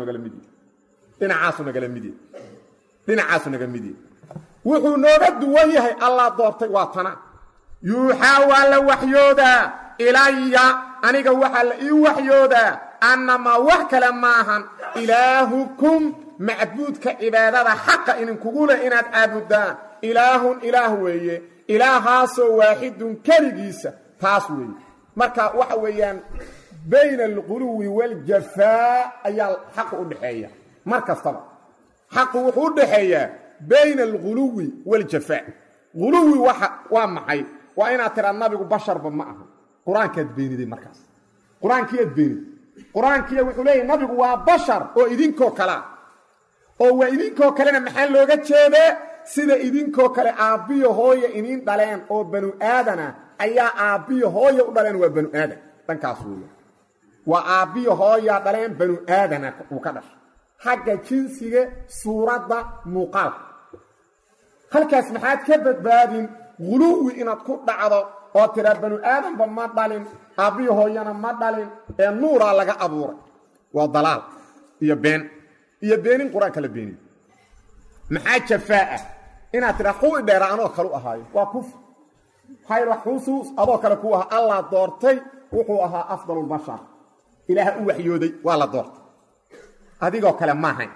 naga midi wuxuu nooga duwan yahay Allah doortay waa tana yuuxa wala waxyooda ilayya aniga waxa la ii waxyooda أنما وكل ماهن إلهكم معبودك عبادة حق إن كقول إن عبدا إله ويه إله واحد كرجيس تاسوي مركا وحويان بين الغلو والجفاء أي الحق الدحية مركا طبعا حق الدحية بين الغلو والجفاء غلو ومحي وإن ترى النبي بشر بمعه قرآن كتبيني دي مركز قرآن كتبيني قرآن كي wuxuu leeyahay nabigu waa bashar oo idinko kala oo waa idinko kalena maxal looga jeeday sida idinko kale aabiyo hooyo inin dhaleen oo banu aadana ayaa aabiyo hooyo u dhaleen waa banu aadan dankaas weeye waa aabiyo hooyo dhaleen banu aadana uu ka dhashay xagga jinsiga suurada muuqaal halkaas maxaad ka badbaadin guluwi inaad ku dhacdo oo tira banu aadan ba ma dhalin abiyo hooyana ma dhalin ee nuura laga abuuray waa dalaal iyo beenin quraan kala beenin maxaa jafaa inaad tira xuu dheeraano kale ahaayo waa kuf hayra xusus adoo kale ku ah Allah doortay wuxuu ahaa afdalul bashar ilaaha u waxyooday waa la doortay adigoo kale ma ahayn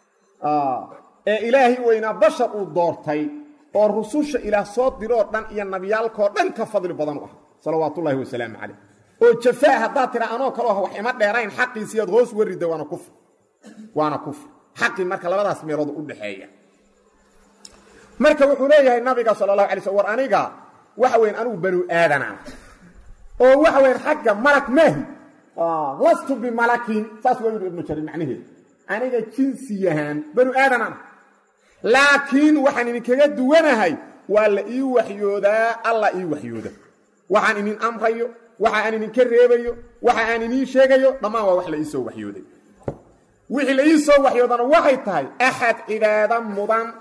ee ilaahi weyna bashar uu doortay oo rususha ilaah soo diro dhan iyo nabiyaalkoo dhan ka fadli badan ah salawaatullaahi wa salaamu alayhi oo jafaa hadaa tira anoo kale wax ima dheerayn xaqiisiyad hoos warida waana kufr xaqi marka labadaas meelood u dhaxeeya marka wuxuu leeyahay nabiga sallallahu alayhi wasallam war aniga waxa weyn anigu banu aadana oo waxa weyn xaqqa malak maahi lastu bi malakin saas waa ibn jarir macnaheedu aniga jinsiyahan banu aadana laakiin waxaan idinkaga duwanahay waa la ii waxyoodaa Allah ii waxyooda waxaan idin amrayo waxaan idinka reebayo waxaan idin sheegayo dhamaan waa wax la ii soo waxyooday wixii la ii soo waxyoodana waxay tahay ahad cibaada mudan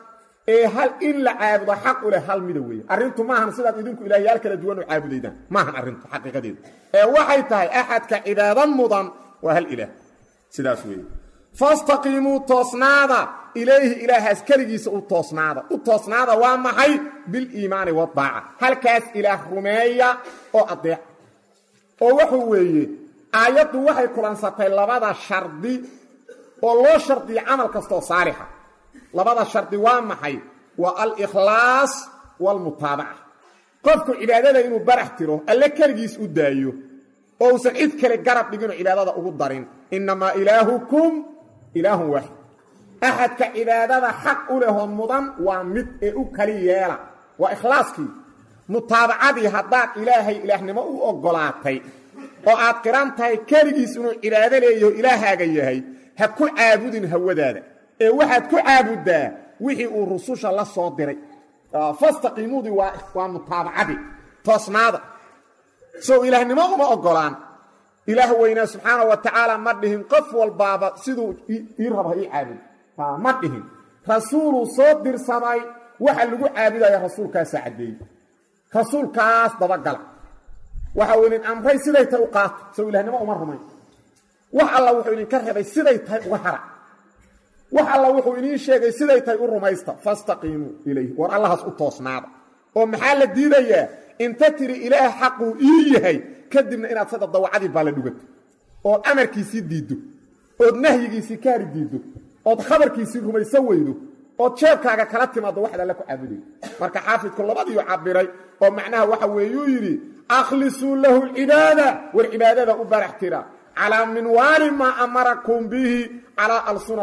hal in la caabudo xaq u leh hal mida weeye arrintu maahan sidaad idinku ilaahayaal kala duwan u caabudaydaan maahan arrintu xaqiiqadeedu waxay tahay axadka cibaado mudan waa hal ilaah sidaas weeye fastaqiimuu toosnaada ilayhi ilaahaas keligiisa u toosnaada waa maxay biliimaani wadaaca halkaas ilaah rumeeya oo adeec oo wuxuu weeye aayaddu waxay kulansatay labada shardi oo loo shardiyo camal kastoo saalixa labada shardi waa maxay waa al-ikhlaas waalmutaabaca qofku cibaadada inuu barax tiro alle keligiis u daayo oo uusan cid kale garab dhiginoo cibaadada ugu darin innamaa ilaahukum ilaahun waaxid axadka cibaadada xaq u lehoo mudan waa mid ee u kali yeela waa ikhlaaskii mutaabacadii haddaad ilaahay ilaahnimo u oggolaatay oo aad qiran tahay keligiis inuu cibaado leeyaho ilaahaaga yahay ha ku caabudin hawadaada ee waxaad ku caabuddaa wixii uu rususha la soo diray fastaqiimuudii waa mutaabacadii toosnaada sow ilaahnimo uma oggolaan ilaah weynaa subxaana wa tacaala ma dhihin qof walbaaba siduu ii raba ii caabud ma dhihin rasuuluu soo dirsamay waxa lagu caabudaya rasuulkaasaa caddeeyey rasuulkaas dabagala waxa uu idin amray siday tahay u qaato sow ilaahnimo uma rumayn wax alla wuxuu idinka rabay siday tahay uga hara wax alla wuxuu idiin sheegay siday tahay u rumaysta fastaqiimuu ilayhi war allahaas u toosnaada oo maxaa la diidayaa inta tiri ilaah xaquu ii yahay kadibna inaad sada dawacadii baala dhugato ood amarkiisii diiddo ood nahyigiisii kaari diiddo ood khabarkiisii rumayso weydo ood jeebkaaga kala timaaddo waxaad alle ku caabuday marka xaafidku labadiiu cabiray oo macnaha waxa weeyuu yidhi akhlisuu lahu lcibaada war cibaadada u barax tira calaa minwaali maa amarakum bihi calaa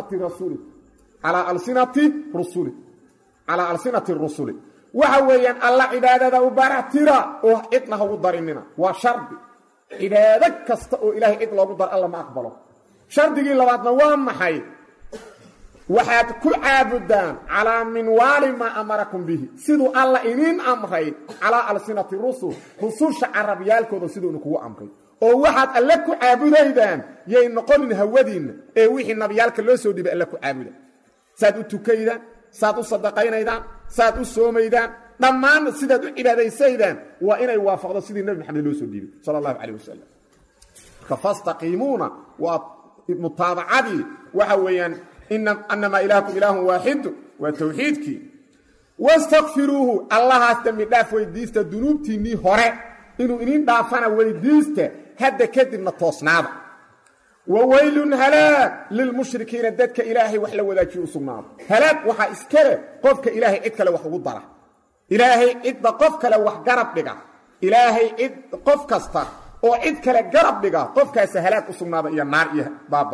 alsinati rusuli waxa weeyaan alla cibaadada u barax tira oo cidna ha ugu darinina waa shardi cibaado kasta oo ilaahay cid loogu daro alla ma aqbalo shardigii labaadna waa maxay waxaad ku caabudaan calaa minwaali maa amarakum bihi siduu alla iniin amray calaa alsinati rususha carabyaalkooda siduuna kugu amray oo waxaad alle ku caabudaydaan yay noqonin hawadiinna ee wixii nabiyaalka loo soo dhibay alle ku caabuda saad u tukaydaan saad u sadaqaynaydaan saad u soomaydaan dhammaan sidaad u cibaadaysaydaan waa inay waafaqdo sidii nabi maxamed loo soo dhiibay sala allahu calayh wasalam marka fastaqiimuuna waa mutaabacadii waxa weeyaan annamaa ilaahakum ilaahun waaxidu waa tawxiidkii wastakfiruuhu allahaas dembi dhaaf weydiista dunuubtiinnii hore inuu iniin dhaafana weydiista hadda kadibna toosnaada wa weylun halaag lilmushrikiina dadka ilaahay wax la wadaajiyo u sugnaado halaag waxaa iskale qofka ilaahay cid kale wax ugu dara ilaahay cidda qof kale wax garab dhiga ilaahay cid qof kasta oo cid kale garab dhiga qofkaasa halaag u sugnaada iyo naar iyo baaba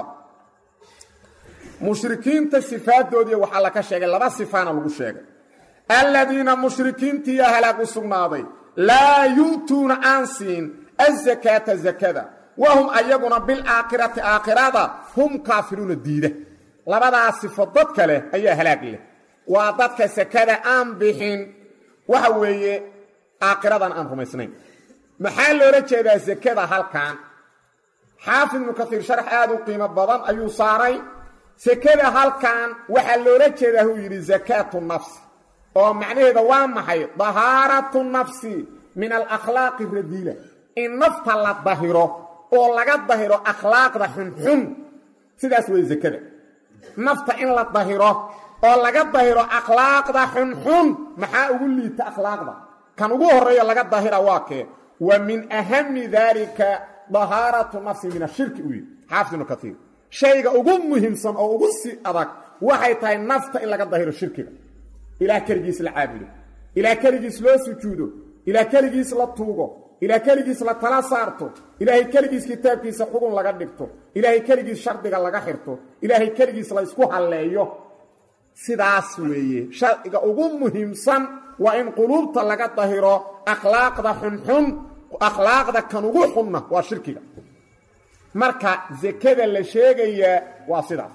mushrikiinta sifaadoodii waxaa laka sheegay laba sifaana lagu sheegay aladiina mushrikiintiiya halaag u sugnaaday laa yu'tuuna aan siin azakaata zakada wahum ayaguna bilaakhirati aakhirada hum kaafiruuna diida labadaas sifo dad kale ayaa halaag leh waa dadka sakada aan bixin waxa weeye aakhiradan aan rumaysnayn maxaa loola jeedaa sakada halkan xaafid ibnu kasiir sharax aad u qiimo badan ayuu saaray sakada halkan waxaa loola jeedaa huu yidhi zakaatu nafsi oo macnaheeda waa maxay dahaaratu nafsi min alakhlaaqi radiila in nafta la dahiro oo laga dahiro akhlaaqda xunxun sidaas way zakada nafta in la dahiro oo laga dahiro akhlaaqda xunxun maxaa ugu liita akhlaaqda kan ugu horeeya laga dahira waa kee wa min ahami dalika dahaaratu nafsi min ashirki u yidhi xaafid ibnu kasiir shayga ugu muhiimsan oo ugu sii adag waxay tahay nafta in laga dahiro shirkiga ilaah keligiis la caabudo ilaah keligiis loo sujuudo ilaah keligiis la tuugo ilaah keligiis la tala saarto ilaahay keligiis kitaabkiisa xugun laga dhigto ilaahay keligiis shardiga laga xirto ilaahay keligiis la isku halleeyo sidaas weeye shardiga ugu muhiimsan waa in quluubta laga dahiro akhlaaqda xunxun akhlaaqda kan ugu xunna waa shirkiga marka zakada la sheegayaa waa sidaas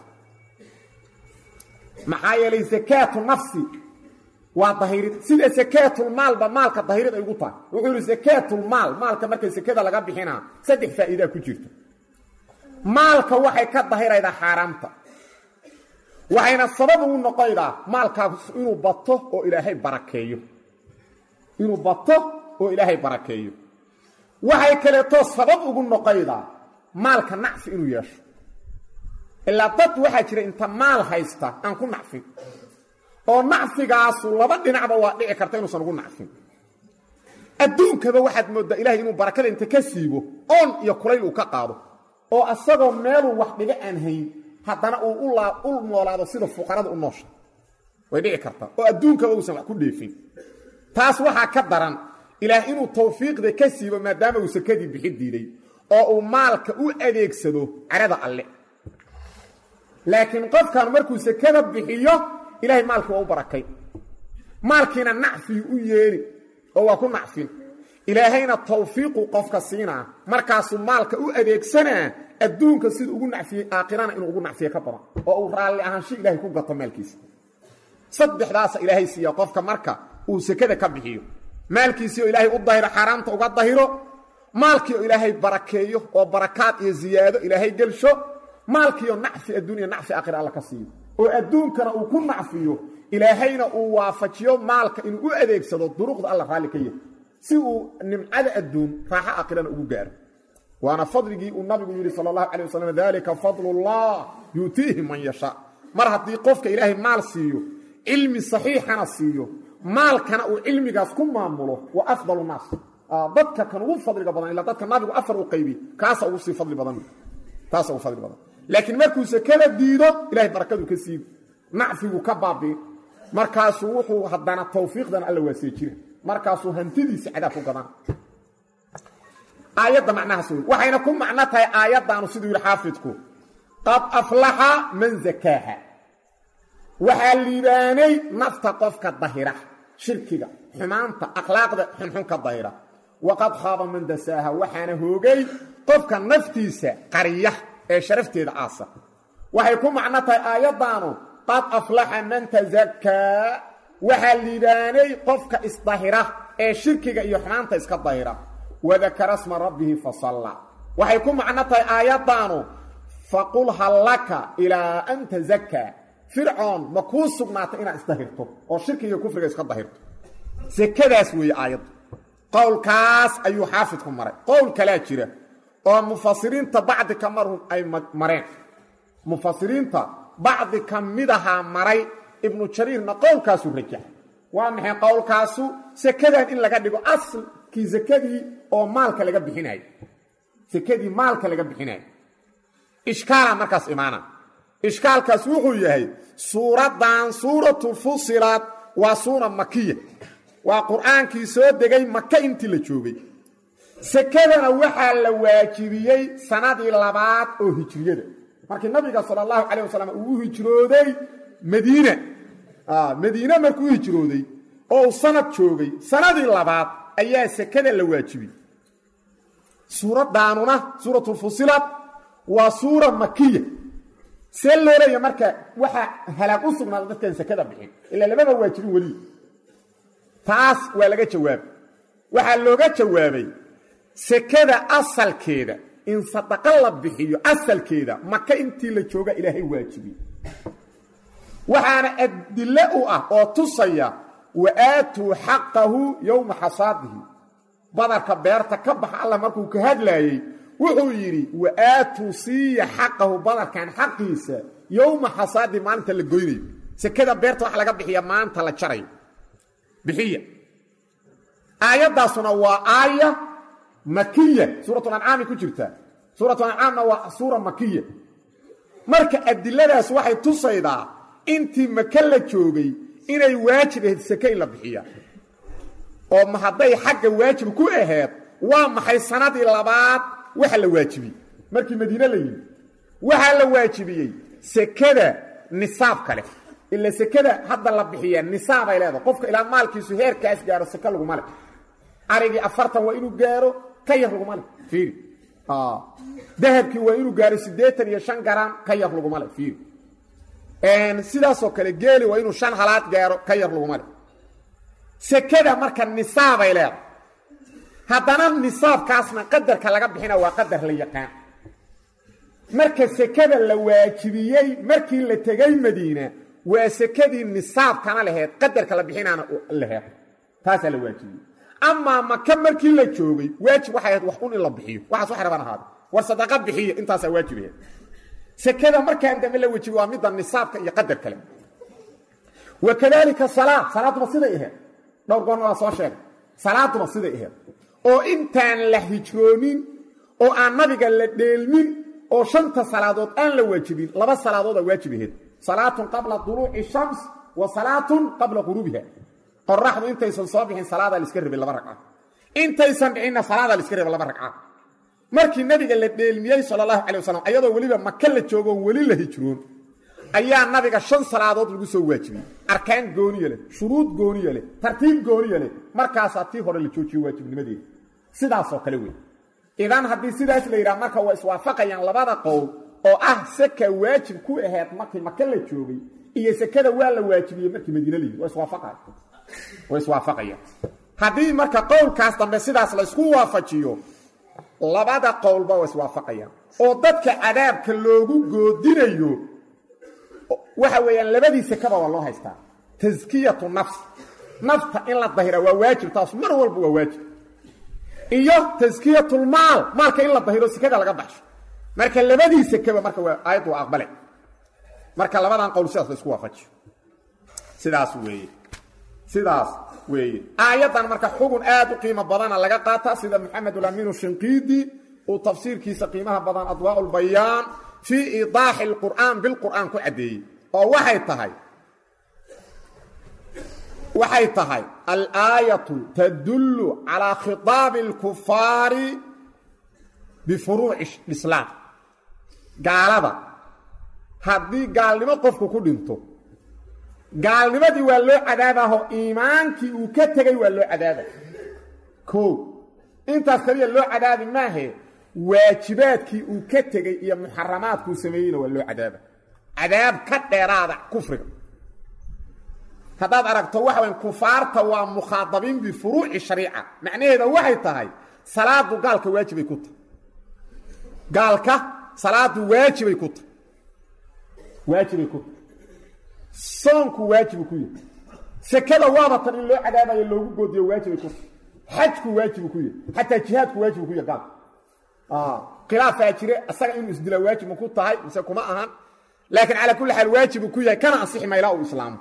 maxaa yeelay zakaatu nafsi waa dahirid sida zakaatulmaalba maalka dahirid ay ugu tahay wuxuu yidhi zakaatulmaal maalka marka zakada laga bixinaa 3 faa'iida ku jirta maalka waxay ka dahiraydaa xaaraamta waxayna sabab ugu noqoydaa maalkaas inuu bato oo ilaahay barakeeyo waxay kaleeto sabab ugu noqoydaa maalka nacfi inuu yeesho ilaa dad waxaa jira inta maal haysta aan ku nacfin oo nacfigaasu laba dhinacba waa dhici karta inuusan ugu nacfin adduunkaba waxaad mooddaa ilaahay inuu barakada inta ka siibo oon iyo kulayl uu ka qaado oo asagoo meeluu wax dhiga aan hayn haddana uu u noolaado sida fuqarada u noosha way dhici kartaa oo adduunkaba uusan wax ku dheefin taas waxaa ka daran ilaah inuu tawfiiqda ka siibo maadaama uu sakadii bixi diiday oo uu maalka u adeegsado carada alle laakiin qofkan markuu sakada bixiyo ilaahay maalkii waa u barakay maalkiina nacfi u yeeli oo waa ku nacfin ilaahayna tawfiiqu qofka siinaa markaasuu maalka u adeegsanaa adduunka sida ugu nacfiyey aakhirana inuu ugu nacfiye ka badan oo uu raalli ahaansho ilaahay ku gato maalkiisa saddexdaasa ilaahay siiya qofka marka uu sakada ka bixiyo maalkiisii oo ilaahay u dahiro xaaraamta uga dahiro maalkii oo ilaahay barakeeyo oo barakaad iyo ziyaado ilaahay gelsho maalkii oo nacfi adduunya nacfi aakhira alla ka siiyo oo adduunkana uu ku nacfiyo ilaahayna uu waafajiyo maalka inuu u adeegsado duruqda alla raalli ka yahay si uu nimcada adduun raaxo aakhirana ugu gaaro waana fadligii uu nabigu yidhi sala allahu calay wasalam dalika fadlullah yuutiihi man yashaa mar haddii qofka ilaahay maal siiyo cilmi saxiixana siiyo maalkana uu cilmigaas ku maamulo wa afdalu naas dadka kan ugu fadliga badan ilaa dadka nabigu afar u qaybi kaasa ugu sii fadli badan taasa ugu fadli badan laakiin markuu sakada diido ilaahay barakadu ka siiyo nacfigu ka baabiin markaasuu wuxuu haddana tawfiiqdan alla waasee jira markaasuu hantidiisa cadaab ku gadaan aayadda macnahaas wey waxayna ku macno tahay aayaddaanu siduu yidhi xaafidku qad aflaxa man zakaaha waxaa liibaanay nafta qofka dahira shirkiga xumaanta akhlaaqda xunxun ka dahira waqad khaaba man dasaaha waxaana hoogay qofka naftiisa qariya ee sharafteeda aasa waxay ku macno tahay aayaddaanu qad aflaxa man tazakkaa waxaa liibaanay qofka isdahira ee shirkiga iyo xumaanta iska dahira wadakara sma rabbihi fasalla waxay ku macno tahay aayaddaanu faqul hal laka ilaa an tazakkaa fircoon ma kuu sugnaata inaad isdahirto oo shirkiga kufriga iska dahirto sekadaas weeye aayaddu qowlkaas ayuu xaafidku maray qowl kalaa jira oo mufasiriinta bacdi ka marhum ay mareen mufasiriinta bacdi ka midahaa maray ibnu jariirna qowlkaasuu rajaxay waa maxay qowlkaasu sekadan in laga dhigo aslkii sekadii oo maalka laga bixinayo sekadii maalka laga bixinayo ishkaala markaas imaana ishkaalkaas wuxuu yahay suuraddan suuratu fusilat waa suura makiya waa qur'aankii soo degay maka intii la joogay sekadana waxaa la waajibiyey sanadii labaad oo hijriyada markii nabiga sala allahu calayh wasalam uu u hijrooday madiine markuu u hijrooday oo uu sanad joogay sanadii labaad ayaa sekada la waajibiyey suuraddaanuna suuratulfusilat waa suura makiya see loo leeya marka waxaa halaag u sugnaada dadkaan sekada bixin ilaa lamaba waajibin weli taas waa laga jawaabay waxaa looga jawaabay sekada asalkeeda in sadaqa la bixiyo asalkeeda maka intii la jooga ilaahay waajibiyey waxaana adille u ah oo tusaya wa aatuu xaqahu yowma xasaadihi badarka beerta ka baxa alla markuu ka hadlaayey wuxuu yidhi wa aatuu siiya xaqahu badarkan xaqiisa yowma xasaadihi maalinta la goynayo sekada beerta waxa laga bixiya maanta la jarayo bixiya aayaddaasuna waa aaya makiya suuratulancaami ku jirtaa suuratulancaamna waa suura makiya marka adiladaas waxay tusaydaa intii maka la joogay inay waajib ahayd seke in la bixiya oo ma hadday xagga waajib ku ahayd waa maxay sanadii labaad waxa la waajibiyey markii madiine la yimi waxaa la waajibiyey sekada nisaab kale ila sekada hadda la bixiya nisaabay leedahay qofka ilaa maalkiisu heerkaas gaaro seke laguma leh arigii 40 waa inuu gaaro ka yar laguma leh fiiri dahabkii waa inuu gaaro 85 garam ka yar laguma leh fiiri sidaasoo kale geeli waa inuu 5 halaad gaaro ka yar laguma leh sekada marka nisaabay leedahay haddana nisaabkaasna qadarka laga bixina waa qadar la yaqaan marka sekada la waajibiyey markii la tegay madiina waa sekadii nisaabkana lahayd qadarka la bixinaana lahayd taas la waajibiyey ama maka markii la joogay waajib waxay ahayd wax un in la bixiyo waxaas wax raban ahaad war sadaqa bixiyo intaas waajibiye sekada markaan dambe la wajibiyo waa mid nisaabka iyo qadar kale wakadalika salaatu sida ahayd dhowr goor waa soo sheegay salaatu sida ahayd oo intaan la hijroonin oo aan nabiga la dheelmin oo shanta salaadood aan la waajibin laba salaadood oo waajibaheed salaatun qabla tuluu'i shams wa salaatun qabla ghurubiha qorraxdu intaysan soo bixin salaada la iska rabay laba ragcad intaysan dhicin salaada la iska rabay laba ragcad markii nabiga la dheelmiyay sallallahu alayhi wasallam ayadoo waliba Makka la joogo wali la hijroon ayaa nabiga shan salaadood lagu soo waajibiyay arkaan gooniye leh shuruud gooniye leh tartiib gooniye leh markaas tii hore la joojiyo waajibnimadeeda sidaas oo kale weey idan haddii sidaas la yiraahdo marka waa iswaafaqayaan labada qowl oo ah saka waajib ku ahayd markii Makka la joogay iyo sakada waa la waajibiyay markii Madiina la yimid waa iswaafaqayaan haddii marka qowlkaas dambe sidaas la isku waafajiyo labada qowlba waa iswaafaqayaan oo dadka cadaabka loogu goodinayo waxa weeyaan labadiisa kaba waa loo haystaa tazkiyatu nafta in la dahira waa waajib taas mar walba waa waajib iyo tazkiyatul maalka in la dahiro sikada laga baxsho marka labadiisa kaba marka waa aayad waa aqbalay marka labadan qowl sidaas la isku waafajiyo sidaas weeye aayadan marka xugun aad u qiimo badan laga qaata sida Muhammad al-Amin al-Shinqidi oo tafsiirkiisa qiimaha badan adwaa'ul bayaan fi iidah al-Qur'an bil Qur'an ku cadeeyay oo waxay tahay al-ayatu tadullu ala khitab al-kuffar bi furu' al-islam gaalada hadii gaalnimo qofku ku dhinto gaalnimadii waa loo cadaabaho iimaankii uu ka tagay waa loo cadaabay intaas kaliya loo cadaabi maahe waajibaadkii uu ka tagay iyo muharramaadkuu sameeyeyna waa loo cadaaba cadaab ka dheeraada kufriga haddaad aragto waxa weyn kufaarta waa mukhaadabin bifuruuci shariica macnaheeda waxay tahay salaadu gaalka waajibay ku tahay gaalka salaadu waajibay ku tahay soonku waajib ku yahay sakada waabatan in loo cadaabayo loogu goodiyo waajib ku xajku waajib ku yahay hatta jihadku waajib ku yahay khilaafa jire asaga inuu isdila waajib ku tahay mise kuma ahan laakiin ala kulli hal waajib ku yahay kana asix ma ilaa islaam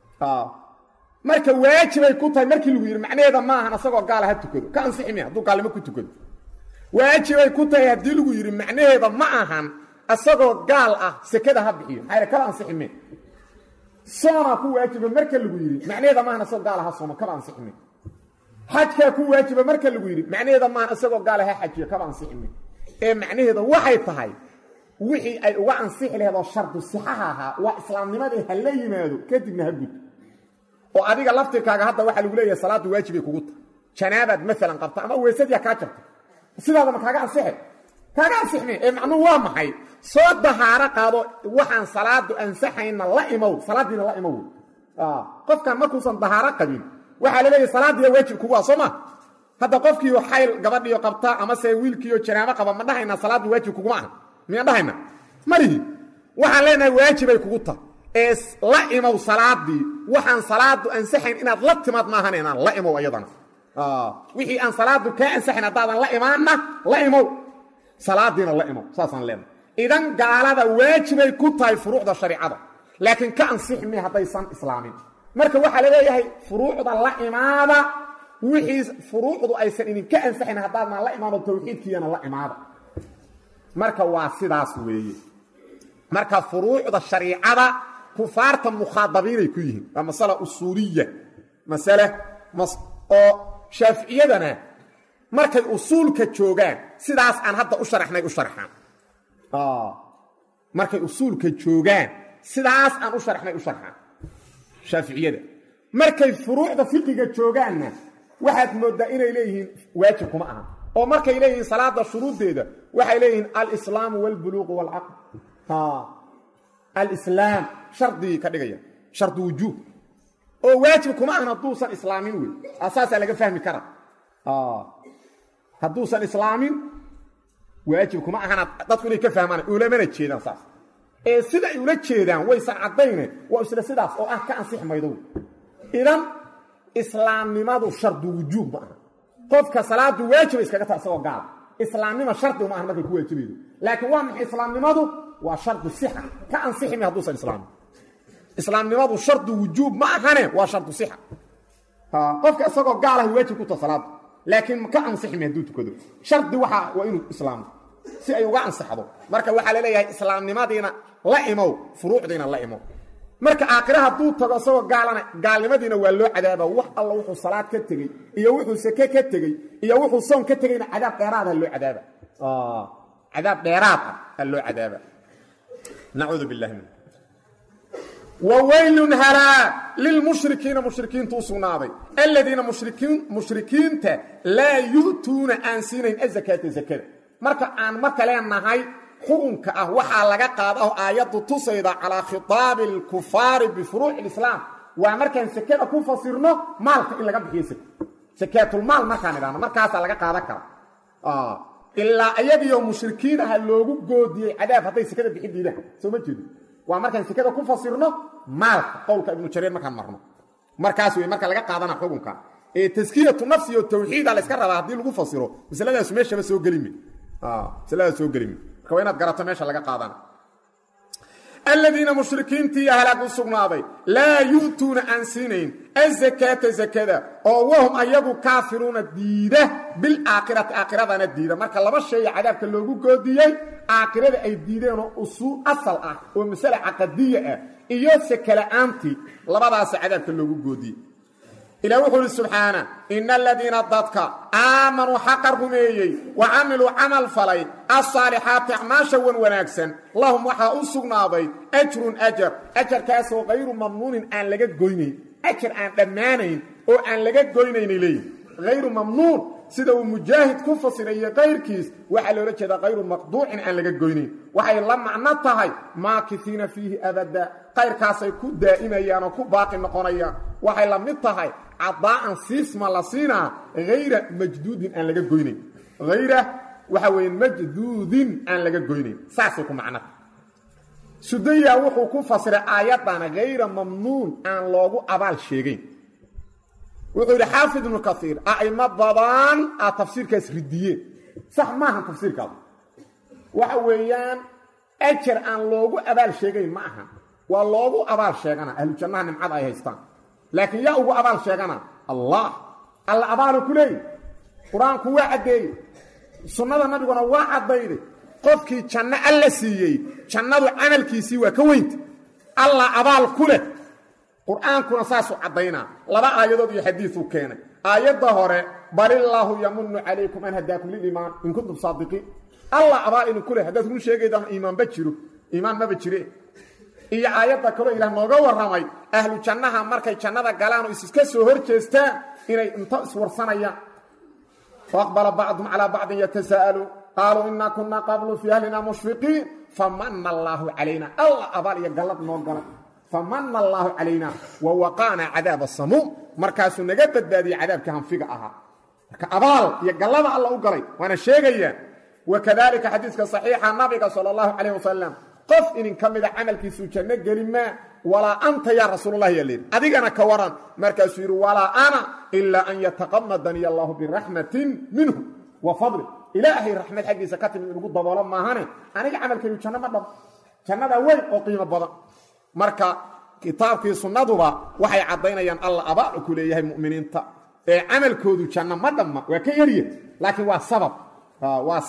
marka waajibay ku tahay markii lagu yiri macnaheeda ma ahan asagoo gaal ah tukado ka ansixi ma haduu gaalimo ku tukado waajibay ku tahay hadii lagu yiri macnaheeda ma ahan asagoo gaal ah sakada ha bixiyo hayra kala ansixi ma soona ku waajiba marka lagu yiri macnaheeda ma ahan asagoo gaal ah sooma kala ansixi ma xajka ku waajiba marka lagu yiri macnaheeda ma ahan asagoo gaal ah xajiyo kala ansixi ma macnaheeda waxay tahay wixii ay uga ansixi lahayd shartu saxaha waa islaamnimadii hal la yimaado kadibna ha gud oo adiga laftirkaaga hadda waxa lagu leeyahay salaadu waajibay kugu tahay janaabad mesela qabta ama weesadiya ka jabta sidaada ma kaaga ansixi macnuu waa maxay soo dahaara qaado waxaan salaadu ansaxayna la imow salaadina la imow qofkan markuusan dahaara qabin waxa la leeyahay salaadiya waajib kugu ah Soomaa hadda qofkii xayl gabadhiyo qabta ama say wiilkiyo janaabo qaba ma dhahayna salaadu waajib kugu ma miya dhahayna marihi waxaan leenahay waajibay kugu tahay la imow salaadii waxaan salaadu ansaxayn inaad la timaad ma ahanayna la imow ayadana wixii aan salaadu ka ansaxayn hadaadan la imaanna la imow salaadina la imow saasan leenahay idan gaalada waajibay ku tahay furuucda shariicada laakiin ka ansixi ma hadaysan islaamin marka waxa la leeyahay furuucda la imaada wixii furuucdu aysan idin ka ansaxayn hadaadan la imaado tawxiidkiyana la imaado marka waa sidaas weeye marka furuucda shariicada kufaarta mukhaadabiinay ku yihiin waa masala usuuliyya oo shaafi'iyadana markay usuulka joogaan sidaas aan hadda u sharaxnay u sharaxaan markay usuulka joogaan sidaas aan u sharaxnay u sharaxaan shaafi'iyada markay furuucda fiqiga joogaanna waxaad moodaa inay leeyihiin waajib kuma aha oo markay leeyihiin salaada shuruudeeda waxay leeyihiin al-islaam wal buluug wal aql al-islaam shardi ka dhigaya shardi wujuub oo waajib kuma ahna duusan islaamin wey asaas laga fahmi kara haduusan islaamin waajib kuma ahana dadku inay ka fahmaan ulamana jeedaan saas ee sida ay ula jeedaan way saacadayne waa isla sidaas oo ah ka ansix maydo idan islaamnimadu shardu wujuub ma aha qofka salaadu waajib iskaga taasoo gaal islaamnimo shardi uma aha markay ku waajibaydo laakiin waa maxay islaamnimadu waa shardu sixa ka ansixi ma hadduu san islaamnimadu shardu wujuub ma ahane waa shardu sixa qofka isagoo gaal ah waajib ku tahay salaadu laakiin ka ansixi ma hadduu tukado shardi waxa waa inuu islaamo si ay uga ansaxdo marka waxa la leeyahay islaamnimadiina la imow furuucdiina la imow marka aakhiraha hadduu tago isagoo gaalana gaalnimadiina waa loo cadaaba wax alla wuxuu salaad ka tegey iyo wuxuu sake ka tegey iyo wuxuu soon ka tegeyna cadaab dheeraad ah loo cadaaba cadaab dheeraad ah loo cadaaba nacuudu billahi min وويل هلا للمشركين مشركين توسناده الذين مشركين لا يؤتون انسين الزكاه زكاه marka aan marka leenahay xukunka ah waxa laga qaado aayadu tusayda ala khitaab al-kuffar bi furu' al-islam wa markan zakada ku fasirno maalka in laga bixiyo zakatul maal markaan idhaano markaas laga qaada kara illa ayagiyo mushrikiin ah loogu goodiyay cadaab haday zakada bixidida soo ma jeedo waa markaan sikada ku fasirno maalka qowlka ibn jarir markaan marno markaas way marka laga qaadana xukunka ee taskiyatu nafsi iyo tawxiid la iska rabaa hadii lagu fasiro misaladaas meesha soo galimi misaladaas soo galimi marka waa inaad garato meesha laga qaadana الذين مشركين تي هلاك سغناداي لا يؤتون انسين الزكاه زكاه او وهم ايغو كافرون ديده بالاخره اخرتنا ديده marka laba shay cadaabka loogu goodiyay aakhirada ay diideen oo usul asal ah oo mas'ala aqadiye ah iyo sakala aanti labadaas cadaabka loogu goodiyay ila wuxuu subhana innal ladina dadka aamanu haqqarhumeyay wa amilu amal falay as-salihati a'masha wan wanaagsan lahum waxa usugnaaday ajrun ajr kaas oo ghayru mamnuun aan laga goynayn ajr aan dhamaanayn oo aan laga goynayn ilay ghayru mamnuun sida uu mujaahid ku fasiray qayrkiis waxa loo jeedaa ghayru maqduu'in aan laga goynayn waxay la macno tahay ma kithina fihi abada qayrkaas ay ku daa'imayaan oo ku baaqi noqonayaan waxay la mid tahay عضاء سيسما لسينا غير مجدود ان لغا غوينين غير waxa weyn مجدود ان لغا غوينين saasku macna sudaya wuxuu ku fasiray aayadan غير ممنون ان loogu abaal sheegay wuxuu xaafid ibn kathir aima badan tafsiirkaas ridiye sax ma aha tafsiirka waxa weeyaan ajr aan loogu abaal sheegay ma aha waa loogu abaal sheegana ahlu jannah nimcad ay haystaan لكن يا ابو ابال شيغنا الله ابال كلي قران كو عدي سنه نبينا وا عديده قفكي جنة الله سيي جنة عملكيسي وا كوينت الله ابال كله قران كنا ساسو عدينا لبا ايادود iyo xadiisu keenay aayada hore bal illahu yamunnu alaykum an hadakum lil iman in kuntum sadiqin الله ابال كله hadaad ku sheegaydan iimaan ba jiro iimaan ma ba jire iyo aayada kale ilaahay nooga waramay ahlu jannaha markay jannada galaan oo iska soo horjeestaan inay inta iswarsanayaan faqbala ba'dhum ala ba'd yatasaalu qalu inna kunna qablu fi ahlina mushfiqin famanna Allahu alayna Allah abal ya galad noo gala famanna Allahu alayna wa waqana adab as-samum markaasu naga badbaadiy adabka hanfiga aha marka abal ya galada Allah u galay wana sheegayaan wakadalika hadithka sahiha nabiga sallallahu alayhi wasallam qof in kamida amalkiisu janna galima wala anta ya rasuulullah yalin adigana ka waran markaas yiri wala ana illa an yataqammadani Allah bi rahmatin minhu wa fadli ilahi rahmat haqiisa katim ugu daboolo maahane aniga amalkaygu janna ma dhab jannada way oo qiimo badan marka kitaabkii sunnaduba waxay cadeynayaan Allah abaa ku leeyahay muuminiinta ee amalkoodu janna ma dhamma waa ka yariye laakiin waa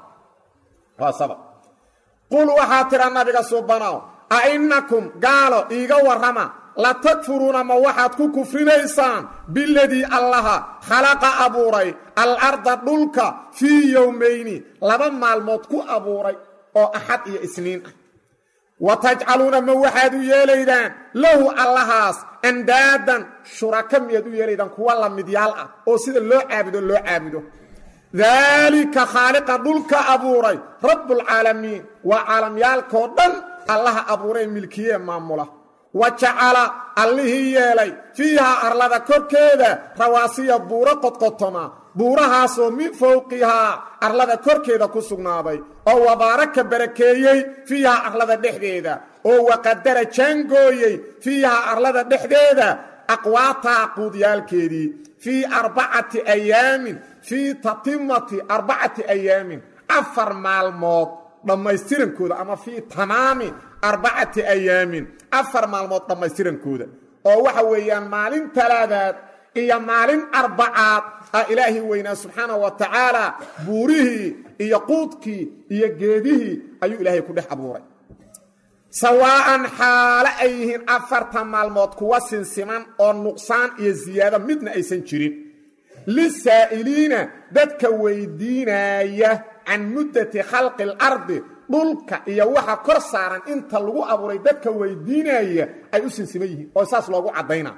sabab قل وحاتر النبي سبحانه أئنكم قالوا إيغا ورما لا تكفرون ما وحد كفرين إنسان بالذي الله خلق أبوري الأرض دلك في يومين لما الموت كو أبوري أو أحد إسنين وتجعلون ما وحد يليدان له الله أندادا شركم يدو يليدان كوالا مديال أو سيد اللو عابدو ذلك خالق دلك أبوري رب العالمين وعالم يالكودن الله أبوري ملكية مامولة wajacala allihii yeelay fiihaa arlada korkeeda rawaasiya buuro qodqotoma buurahaasoo min fowqihaa arlada korkeeda ku sugnaaday oo wabaaraka barakeeyey fiihaa arlada dhexdeeda oo waqadara jaangooyey fiihaa arlada dhexdeeda aqwaataa quudyaalkeedii fii 4 ayaamin fii tatimati 4 ayaamin 4 maalmood dhammaystirankooda ama fii tamaami 4 ayaamin 4 maalmood dhammaystirankooda oo waxa weeyaan maalin talaadaad iyo maalin arbacaad ilaahi weynaa subxaanahu wa tacaala buurihii iyo quudkii iyo geedihii ayuu ilaahay ku dhex abuuray sawaa'an xaalo ay yihiin 4 maalmood kuwa sinsiman oo nuqsaan iyo ziyaado midna aysan jirin lisaa'iliina dadka weydiinaya can muddati khalqi alardi dhulka iyo waxa kor saaran inta lagu abuuray dadka weydiinaya ay u sinsiman yihiin oo saas loogu caddaynaa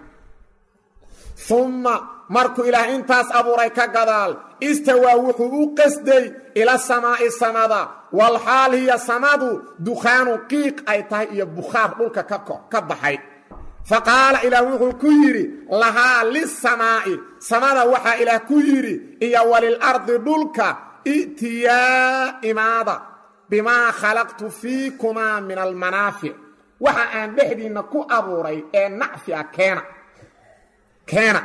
uma markuu ilaah intaas abuuray ka gadaal istawaa wuxuu u qasday ila samaa'i samada walxaal hiya samadu dukhaanu qiiq ay tahay iyo bukhaar dhulka ka baxay faqaala ilaah wuxuu ku yidhi lahaa lisamaa'i samada waxaa ilaah ku yidhi iyo walilardi dhulka i'tiyaa imaada bimaa khalaqtu fiikumaa min almanaafic waxa aan dhexdiinna ku abuuray ee nacfiga keena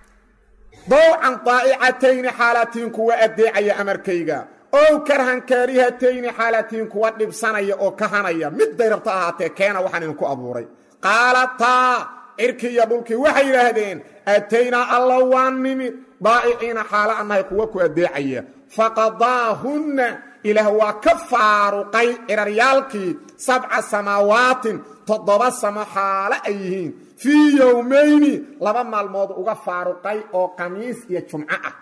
dawcan daa'icatayni xaalatiin kuwa addeecaya amarkayga ow karhan kaarihatayni xaalatiin kuwa dhibsanaya oo kahanaya midday rabto ahaatee keena waxaan idinku abuuray qaalataa cirkii iyo dhulkii waxay yidhaahdeen ataynaa alla waan nimid daa'iciina xaalo annahay kuwa ku addeecaya faqadaahunna ilaah waa ka faaruqay ciraryaalkii 7 samaawaatin 7 samo xaalo ay yihiin fii yowmayni 2 maalmood uga faaruqay oo khamiis iyo jumco ah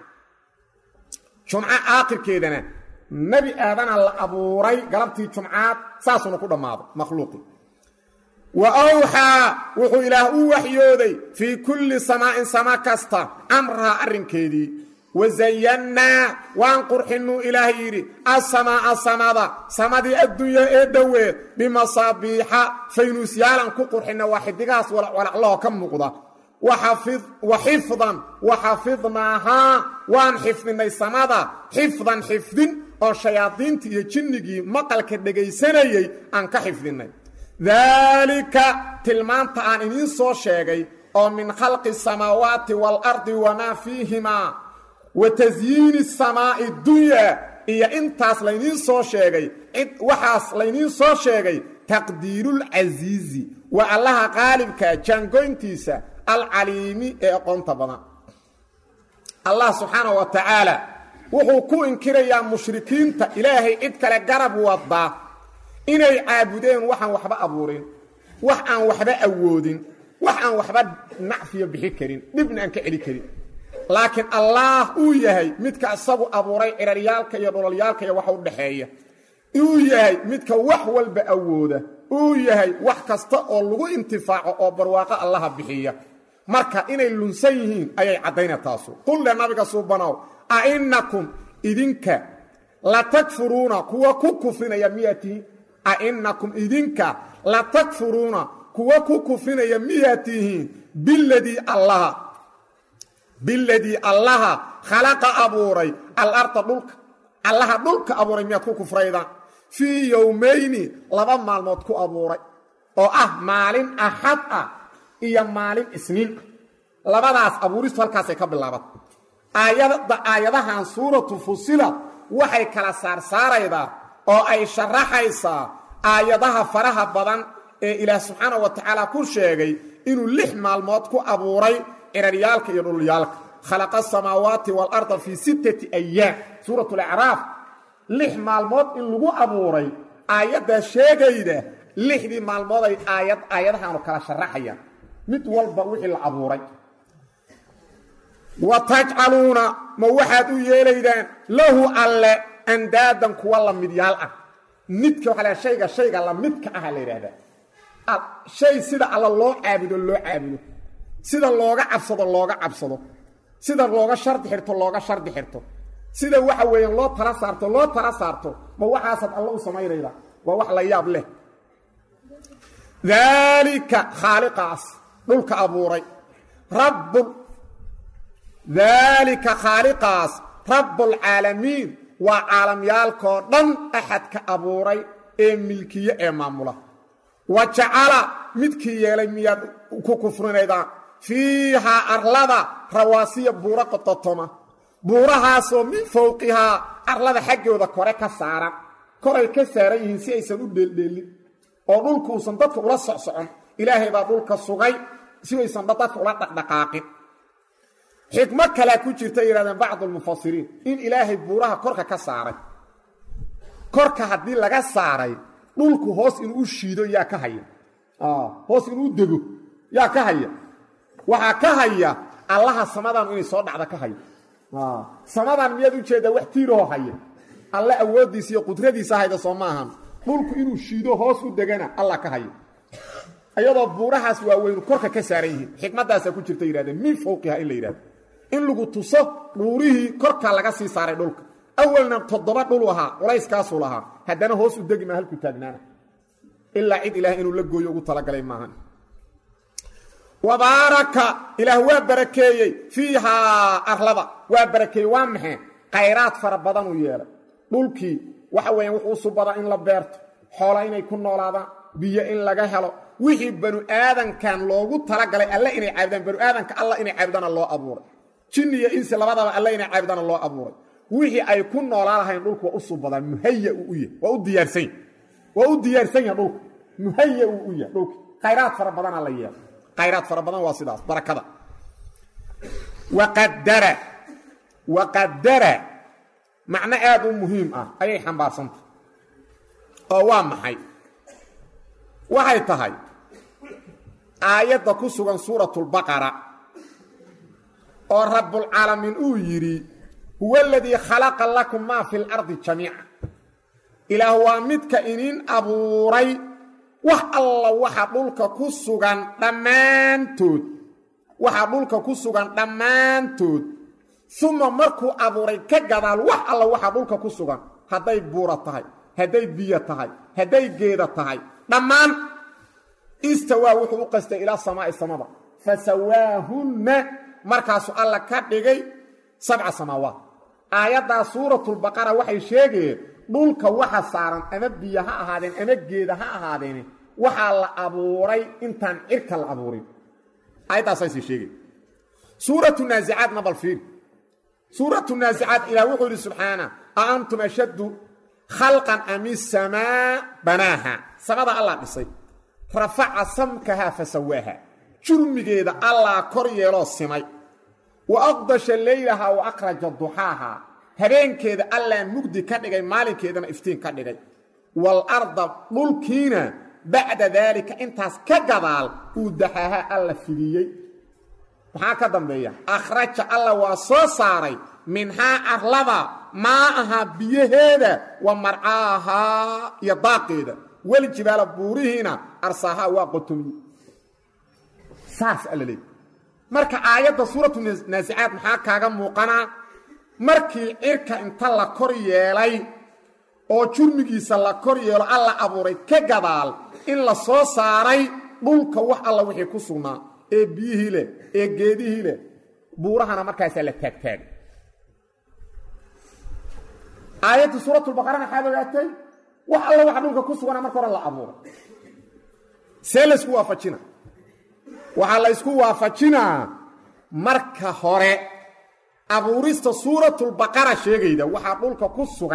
jumco aakhirkeedana nebi aadana la abuuray galabtii jumcaad saasuuna ku dhammaado makhluuqi wa awxaa wuxuu ilaah u waxyooday fii kulli samaa'in sama kasta amraha arrinkeedii wazayannaa waan qurxinuu ilaah yidhi assamaa'a samada samadii addunya ee dhoweed bimasaabiixa faynuusyaalan ku qurxinna waa xidigahaas walacwalaclahoo ka muuqda waxafidnaahaa waan xifdinay samada xifdan xifdin oo shayaadiintii iyo jinnigii maqalka dhegaysanayey aan ka xifdinay daalika tilmaanta aan idiin soo sheegay oo min khalqi asamaawaati waalardi wamaa fiihimaa wa tasyiini asamaa'i dunyaa iyo intaas laydiin soo sheegay waxaas laydiin soo sheegay taqdiirulcasiizi waa allaha qaalibka jaangoyntiisa alcaliimi ee aqoonta badan allah subxaanahu wa tacaala wuxuu ku inkirayaa mushrikiinta ilaahay cid kale garab wadaa inay caabudeen waxaan waxba abuurin wax aan waxba awoodin wax aan waxba nacfiyo bixi karin dhibna aan ka celi karin laakiin allah uu yahay midka isagu abuuray ciraryaalka iyo dhololyaalka iyo waxa u dhaxeeya uu yahay midka wax walba awooda uu yahay wax kasta oo lagu intifaaco oo barwaaqo allaha bixiya marka inay lunsan yihiin ayay caddaynaa taasu qul le nabiga suubanow a innakum idinka la takfuruuna kuwa ku kufrinaya miyaatihiin a innakum idinka la takfuruuna kuwa ku kufrinaya miyaatihiin biladii allaha khalaqa abuuray alarda dhulka allaha dhulka abuuray miyaad ku kufraydaan fii yowmayni 2 maalmood ku abuuray oo ah maalin axad ah iyo maalin isniin labadaas abuuristu halkaasay ka bilaabatay aayadahan suuratu fusilat waxay kala saarsaaraydaa oo ay sharaxaysaa aayadaha faraha badan ee ilaah subxaanahu wa tacaala ku sheegay inuu 6 maalmood ku abuuray ciraryaalka iyo dhulyaalka khalaqa asamaawaati waalarda fii 6 ayaam suuratu lacraaf 6 maalmood in lagu abuuray aayaddaa sheegayda 6dii maalmood ay aayadahaanu kala sharaxayaan mid walba wixii la abuuray wa tajcaluuna ma waxaad u yeelaydaan lahu alle andaadan kuwa la midyaal ah midka waxaa la shayga la midka ah la yidhaahdaa shay sida alla loo caabudo sida looga cabsado sida looga shardi xirto sida waxa weeyaan loo tala saarto ma waxaasaad alla u samaynayda waa wax la yaab leh daalika khaaliqaas dhulka abuuray daalika khaaliqaas rabbulcaalamiin waa caalamyaalkoo dhan axadka abuuray ee milkiye ee maamula wa jacala midkii yeelay miyaad ku kufrinaydaan fiihaa arlada rawaasiya buura qototoma buurahaasoo min fowqihaa arlada xaggooda kore ka saaran koray ka saaran yihiin si aysan u dheeldheelin oo dhulku uusan dadka ula socsocon ilaahay baa dhulka sugay si aysan dadka ula dhaqdhaqaaqin xikmad kalea ku jirta yidhahdeen bacdulmufasiriin in ilaahay buuraha korka ka saaray korka haddii laga saaray dhulku hoos inuu u shiido yaa ka haya hoos inuu u dego yaa ka haya waxaa ka haya allaha samadan inay soo dhacda ka haya samadan miyaad u jeedaa wax tiiroo haya alle awooddiisa iyo qudradiisa hayda soo maahan dhulku inuu shiido hoos u degana allah ka haya ayadoo buurahaas waaweynu korka ka saaran yihiin xikmaddaasaa ku jirta yidhahdeen min fowqiha in la yidhahdo in lagu tuso dhuurihii korka laga sii saaray dhulka awalna 7 dhul ahaa culayskaasuu lahaa haddana hoos u degi maa halkuu taagnaana ilaa cid ilaah inuu la gooyo ugu talagalay maahan wabaaraka ilaah waa barakeeyey fiihaa arlada waa barakeeyey waa maxay khayraad fara badan uu yeelay dhulkii waxa weeyaan wuxuu usu badaa in la beerto xoola inay ku noolaadaan biyo in laga helo wixii banu aadankan loogu talagalay alle inay caabudaan banu aadanka alla inay caabudana loo abuuray jinni iyo insi labadaba alle inay caabudana loo abuuray wixii ay ku noolaan lahayn dhulku waa usu badaa muhayya uu u yahay waa u diyaarsan yahay dhulku muhayya uu u yahay dhulku khayraad fara badan alla yeelay khayraad fara badan waa sidaas barakada waqadara macno aad u muhiim ah ayay xambaarsantay oo waa maxay waxay tahay aayadda ku sugan suuratulbaqara oo rabbulcaalamiin uu yidhi huwa aladii khalaqa lakum maa fi lardi jamiica ilaah waa midka inin abuuray wax alla waxa dhulka ku sugan dhammaantood uma markuu abuuray ka gadaal wax alla waxa dhulka ku sugan hadday buura tahay hadday biyo tahay hadday geeda tahay dhammaan istawaa wuxuu u qastay ilaa samaa'i samada fasawaahunna markaasuu alla ka dhigay 7 samaawaat aayaddaa suuratulbaqara waxay sheegeen dhulka waxa saaran ama biyo ha ahaadeen ama geeda ha ahaadeen waxaa la abuuray intaan cirka la abuurin aayaddaasay sheegeen suuratu naazicaadna bal fiir suuratu naazicaad ilaah wuxuu yidhi subxaana a antum ashaddu khalqan am isamaa banaaha samada allah dhisay rafaca samkahaa fasawaaha jurmigeeda allah kor yeeloo simay wa aqdasha leylahaa wa akhraja duxaahaa habeenkeeda allah mugdi ka dhigay maalinkeedana iftiin ka dhigay waalarda dhulkiina bacda daalika intaas ka gadaal uu daxaahaa alla fidiyey maxaa ka dambeeya akhraja alla waa soo saaray minhaa arlada maa ahaa biyaheeda wa marcaahaa iyo daaqeeda waljibaala buurihiina arsaahaa waa qotomiye saas alla leey marka aayadda suuratu naasicaad maxaa kaaga muuqanaa markii cirka inta la kor yeelay oo jurmigiisa la kor yeelo alla abuuray ka gadaal in la soo saaray dhulka wax alla wixii ku sugnaa ee biyihii leh ee geedihii leh buurahana markaasaa la taagtaagay aayadda suuratulbaqarana waxaad ogaatay wax alla waxa dhulka ku sugana marka hore la abuuray see laysku waafajina waxaa la ysku waafajinaa marka hore abuurista suuratulbaqara sheegayda waxaa dhulka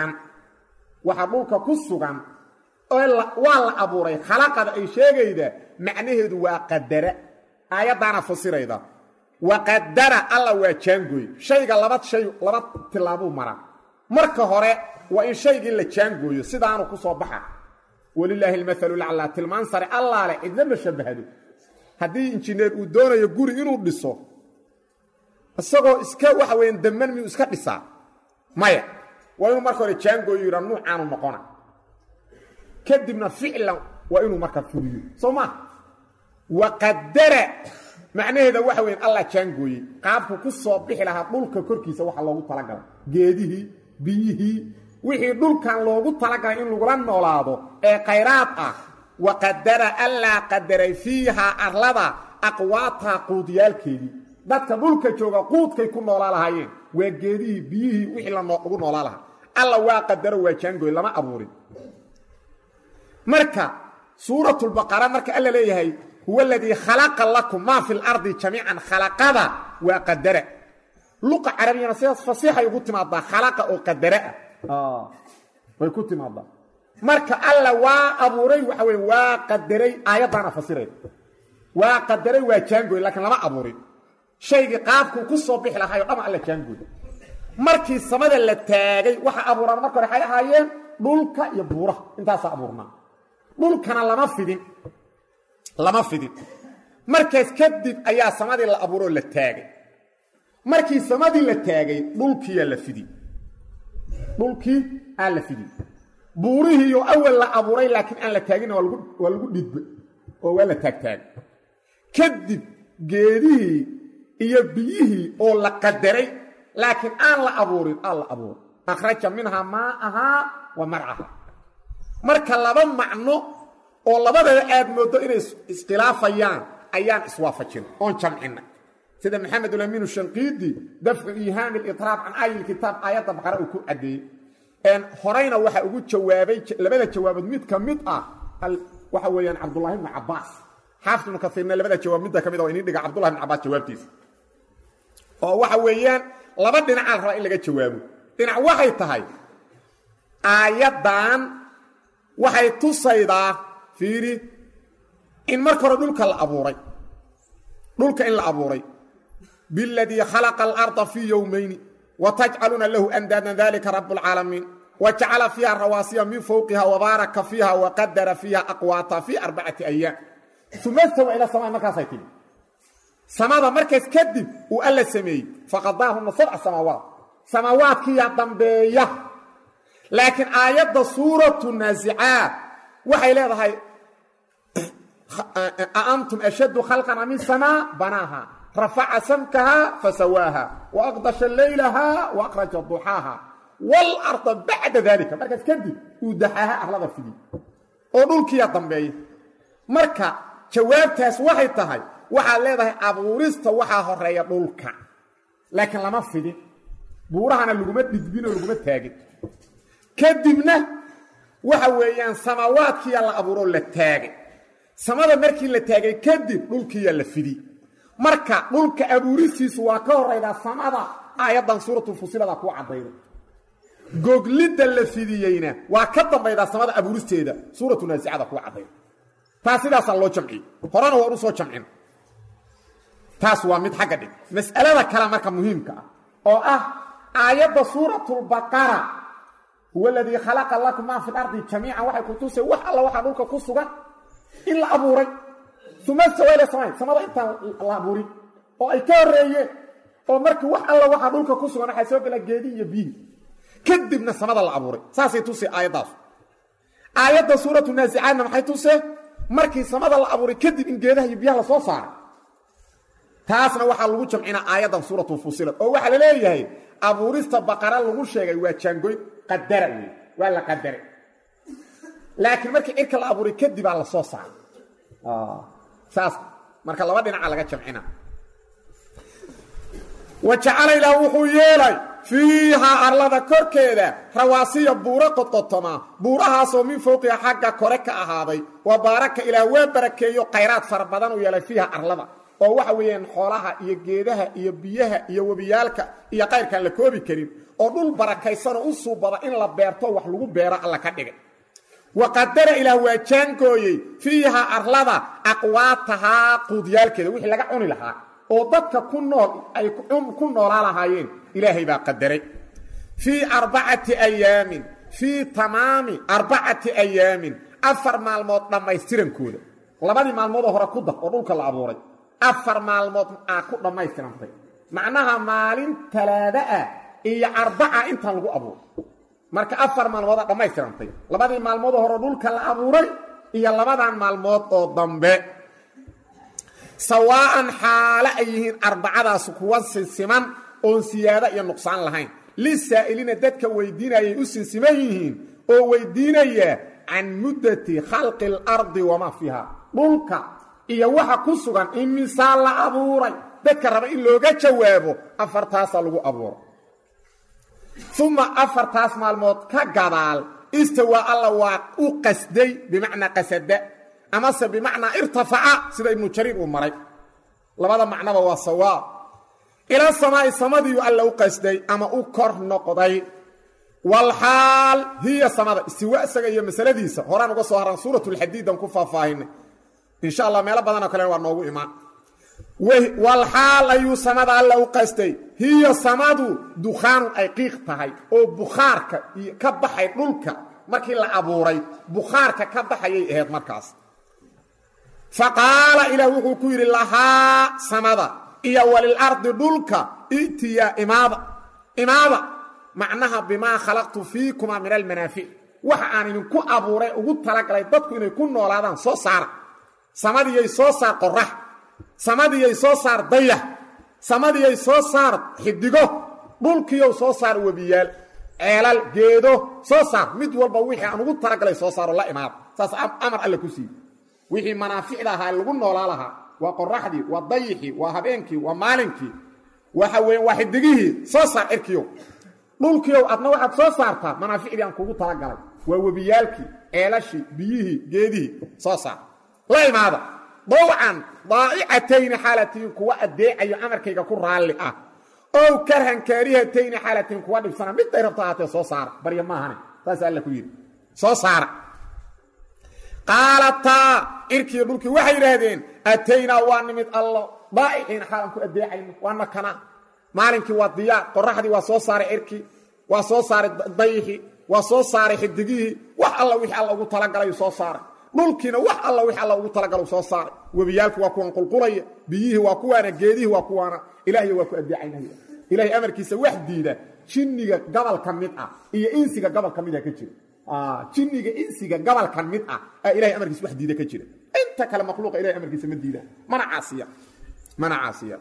ku sugan oo waa la abuuray khalaqada ay sheegayda macnaheedu waa qadara aayaddaana fasirayda waqadara alla waa jaangooy shayga laba tilaabuu maraa marka hore waa in shaygii la jaangooyo sidaanu ku soo baxa walilaahi almathalu laclaa tilmaan sare allaa leh cidna ma shabbahado haddii injineer uu doonayo guri inuu dhiso isagoo iska waxa weeyaan damman miyuu iska dhisaa maya waa inuu marka hore jaangooyo yidhaa nuucaanu noqona kadibna ficlan waa inuu marka fuliyo soo maa waqadara macnaheeda waxa weeyaan allah jaangooyey qaabku ku soo bixi lahaa dhulka korkiisa waxa loogu talagalay geedihii biyihii wixii dhulkan loogu talagalay in lagula noolaado ee khayraad ah waqadara allaa qadaray fiihaa arlada aqwaataha quudiyaalkeedii dadka dhulka jooga quudkay ku noolaa lahaayeen waa geedihii biyihii wixii lagu noolaa lahaa alla waa qadaro waa jaangooy lama abuurin marka suuratulbaqara marka alla leeyahay huwa aladii khalaqa lakum maa fi lardi jamiican khalaqada waa qadara luqa carabiyana sidaas fasiixay ugu timaadaa khalaqa oo qadara ah way ku timaadaa marka alla waa abuuray waxa weeye waa qadaray aayadana fasiray waa qadaray waa jaangooy laakiin lama abuurin shaygii qaabku ku soo bixi lahaay oo dhama alla jaangooy markii samada la taagay waxa abuuran marka hore ay ahaayeen dhulka iyo buuraha intaas abuurnaa dhulkana lama fidin markaas kadib ayaa samadii la abuuro la taagay markii samadii la taagay dhulkii aan la fidin buurihii oo awal la abuuray laakiin aan la taagin waa lagu dhidbay oo waa la taagtaagay kadib geedihii iyo biyihii oo la qadaray laakiin aan la abuurin alla abuur akhraja minhaa maa'ahaa wa marcaha marka laba macno oo labadaba aad moodo inay iskhilaafayaan ayaan iswaafajin oon jamcina sida maxamed ulamin shanqiidi dafcu ihaam al-itraab an ayil kitab ayat baqara uu ku cadeeyay horayna waxa ugu jawaabay labada jawaabood mid ka mid ah waxa weeyaan Abdullah ibn Abbas xaafid ibn Kathirna labada jawaab mid ka mid ah inii dhiga Abdullah ibn Abbas jawaabtiisa oo waxa weeyaan laba dhinac aan raba in laga jawaabo dhinac waxay tahay aayadan waxay tusaydaa fiiri in marka hore dhulka la abuuray dhulka in la abuuray billadii khalaqa al-ardha fi yawmayn wa taj'aluna lahu andadan dhalika rabbul alamin wa ja'ala fiha rawasiya min fawqiha wa baraka fiha wa qaddara fiha aqwata fi 4 ayyam thumma stawa ila samaa markaasaytii samada markaas kadib uu alla sameeyay faqadaahum 7 samaawaat ya dambeeya laakiin aayadda suuratu nazi'aat waxay leedahay أأنتم أشد خلقا من السماء بناها رفع سمكها فسواها وأغطش ليلها وأخرج ضحاها والأرض بعد ذلك مركز كدي ودحاها أغلب الفدي أولوك يا طنبي مركا جوابتها وحي تهي وحا ليدها أبوريست وحا هرية أولوك لكن لما فدي بورهنا اللقمات بتبين اللقمات تاجد كدبنا وحا ويان سماوات كي الله أبورو للتاجد samada markii la taagay kadib dhulkii la fidi marka dhulka abuurisiisu waa ka horeyda samada aayadan suuratu fusilada ku cadayday goglida la fidiyayna waa ka dambayda samada abuuristeeda suuratu naasi'ada ku cadayday taas sidaas loo jamciyo horana waa u soo jamcin taas waa mid xagga dhig mas'alada kale marka muhiimka ah oo ah aayada suuratul baqara huwa alladhi khalaqa lakum ma fi al-ardi jami'an waxay ku tusay wax alla waxa dhulka ku sugan إلا أبوري ثم استوى إلى السماء سماء إنت الله أبوري أو أي كارية أو مركي وح الله وح دولك كسر أنا حساب لك جدي يبين كذبنا سماء الله أبوري ساسي توسي آيات سورة النازعات ما حيتوسي مركي سماء الله أبوري كذب إن جده يبيها لصوصار تاسنا وح الله جمعنا آيات سورة الفصيلة أو وح ليه هي أبوري استبقرا الله شيء واتشانجوي قدرني ولا قدرني لكن markii irka la abuuray kadib la soo saaray saas marka laba dhinac laga jamcina waja'ala ilahu yeelay fiiha arlada korkeeda rawaasiya buura qototoma buurahaasoo min fawqiha xagga kore ka ahaaday wa baraka ilahu wa barakeeyo khayraad far badan u yeelay fiiha arlada oo waxa weeyaan xoolaha iyo geedaha iyo biyaha iyo wabiyaalka iyo qayrkan la koobi karin oo dhul barakaysan oo u suubada in la beerto wax lagu beero alla ka dhigay وقدر إلى وجانكوي فيها أرلضة أقواتها قوديال كده وحي لغا عوني لها وضدك كن نور على هايين إلهي با قدري في 4 أيام في تمام 4 أيام أفر معلومات لما يستيرن كوده لبادي معلومات هورا كوده ودولك العبوري أفر معلومات أكود لما يستيرن كوده معناها مالين 3 إيا 4 انت لغو أبور marka 4 maalmood dhameystirantay labadii maalmood hore dhulka la abuuray iyo labadan maalmood oo dambe sawaan xaala ayhiin arbacadaas kuwa siman oo siyaada iyo nuqsaan lahayn lisaa'ilina dadka weydiinayay u sinsimayeen oo weydiinaya can muddati khalqi اlardi wamaa fiiha dhulka iyo waxa ku sugan imisaa la abuuray dadka raba in looga jawaabo afartaasaa lagu abuuray uma afartaas maalmood ka gadaal istawaa alla waa u qasday bimacnaa qasada amase bimacnaa irtafaca sida ibnu jariir uu maray labada macnaba waa sawaab ila samaa'i samadiiyu alla u qasday ama u kor noqday walxaal hiya samada istiwa isaga iyo masaladiisa horaan uga soo haran suuratulxadiidan ku faahfaahinay insha allah meelo badan oo kale waa noogu imaan walxaal ayuu samada alla u qastay hiya samadu dukhaanun ay qiiq tahay oo bukhaarka ka baxay dhulka markii la abuuray bukhaarka ka baxayay ahayd markaas faqaala ilaah wuxuu ku yidhi lahaa samada iyo walilardi dhulka i'tiya imaada macnaha bimaa khalaqtu fiikuma min almanaafic waxa aan idinku abuuray ugu talagalay dadku inay ku noolaadaan soo saara samadiyay soo saar qorax samadiyay soo saar dayax samadiyay soo saar xidigo dhulkiiyow soo saar webiyaal ceelal geedo soo saar mid walba wixii aan ugu talagalay soo saaro la imaada saas amar alle ku siiyey wixii manaaficda ahaa lagu noolaa lahaa waa qoraxdii waa dayixii waa habeenkii waa maalinkii waxa weeye waa xidigihii soo saar cirkiyow dhulkiyow adna waxaad soo saartaa manaaficdii aan kugu talagalay waa webiyaalkii ceelashii biyihii geedihii soo saar la imaada dawcan daa'icatayni xaalatihin kuwa addeecayo amarkayga ku raalli ah ow karhan kaarihatayni xaalatihin kuwa dhibsana midday rabto ahaatee soo saara barya maahane saas alla ku yidhi soo saara qaalataa cirkiiyo dhulkii waxay yidhaahdeen ataynaa waa nimid allo daa'iciin xaalan ku addeecayno waana kana maalinkii waa diyaar qoraxdii waa soo saaray cirkii waa soo saaray dayixii waa soo saaray xidigihii wax alla wixii alla ugu talagalayu soo saaray dhulkiina wax alla wixii alla ugu talagalo soo saaray webiyaalku waa kuwan qulqulaya biyihii waa kuwaana geedihii waa kuwaana ilaahay waa ku addeecaynaya ilaahay amarkiisa wax diida jinniga gobolka mid ah iyo insiga gobolka mid ah ka jira jinniga insiga gobolka mid ah ilaahay amarkiisa wax diida ka jira inta kale makhluuqa ilaahay amarkiisa ma diida mana caasiya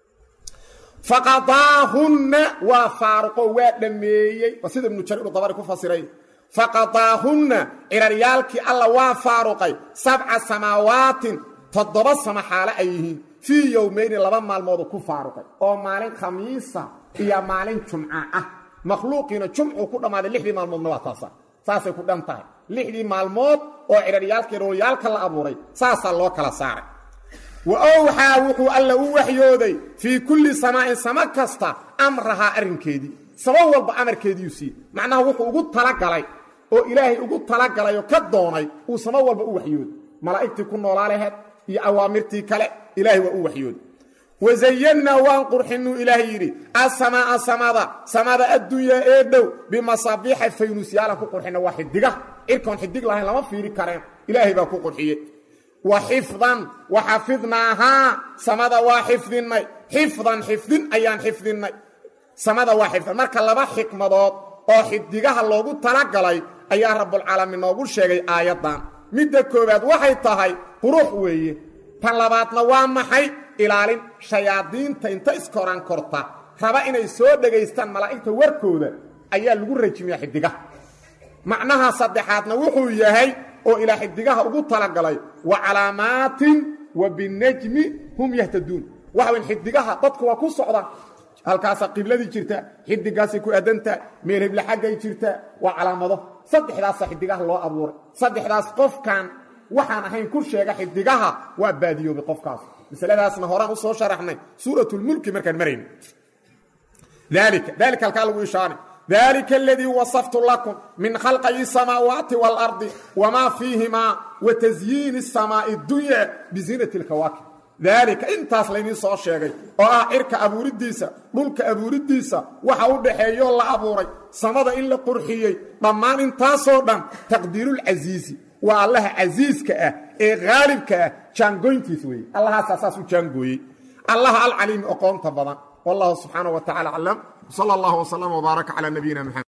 faqadaahunna waa faaruqo waa dhameeyey waa sida ibnu jariir dabari ku fasiray faqadaahunna ciraryaalkii alla waa faaruqay 7 samaawatin 7 sama xaale ay yihiin fii yowmayni 2 maalmood ku faaruqay oo maalin khamiisa iyo maalin jumca ah makhluuqiina jumcu ku dhamaaday 6 maalmoodna waa saasay ku dhan tahay 6 maalmood oo ciraryaalkii rooyaalka la abuuray saasaa loo kala saaray وأوحى وحو الله وحيودي في كل سماء سما كستا أمرها أرنكيدي سما والبا أمركيدي يسي معناه وحو أقول تلقلي أو إلهي أقول تلقلي وكدوني وسما والبا وحيود ملائكتي كنا لالهات هي أوامرتي كلا إلهي وحيود وزينا وانقر حنو إلهي يري السماء سماء الدنيا إيدو بمصابيح الفينوس يالا كوكور حنا واحد دقا إركون حدق لها لما فيري كريم إلهي با كوكور حيه وحفظا وحفظناها سمدا وحفظنا حفظا ايان حفظنا سمدا وحفظا marka laba xikmadood oo xidigaha loogu talagalay ayaa rabbul caalamiin noogu sheegay aayadan midda koobaad waxay tahay qurux weeye tan labaadna waa maxay ilaalin shayaadiinta inta iskoran korta raba inay soo dhageystaan malaa'ikta warkooda ayaa lagu rajimiyaa xidigaha macnaha saddexaadna wuxuu yahay oo ila xidigaha ugu talagalay wa calaamaatin wa binajmi hum yahtaduun waxa in xidigaha dadku waa ku socda halkaas qibladii jirta xidigaasi ku adanta meel hebla xagay jirta waa calaamado saddexdaas xidigaha loo abuuray saddexdaas qofkan waxaan ahayn ku sheega xidigaha waa baadiyo qofkaas misaladaasna horaan u soo sharaxnay suuratul mulk markaan mareen ذلك الكلام يشار ذلك الذي وصفت لكم من خلق السماوات والأرض وما فيهما وتزيين السماء الدنيا بزينة الكواكب ذلك انت اصلين سو شيغي او عرك ابو رديسا دولك ابو رديسا waxa u dhaxeeyo la abuuray samada in la qurxiyay dhamaan intaasoo dhan taqdiirul azizi wa allah aziizka ah ee gaalibka ah jangoyntiis way allah asaas u jangooyay allah al alim aqoonta badan والله سبحانه وتعالى علم صلى الله وسلم وبارك على نبينا محمد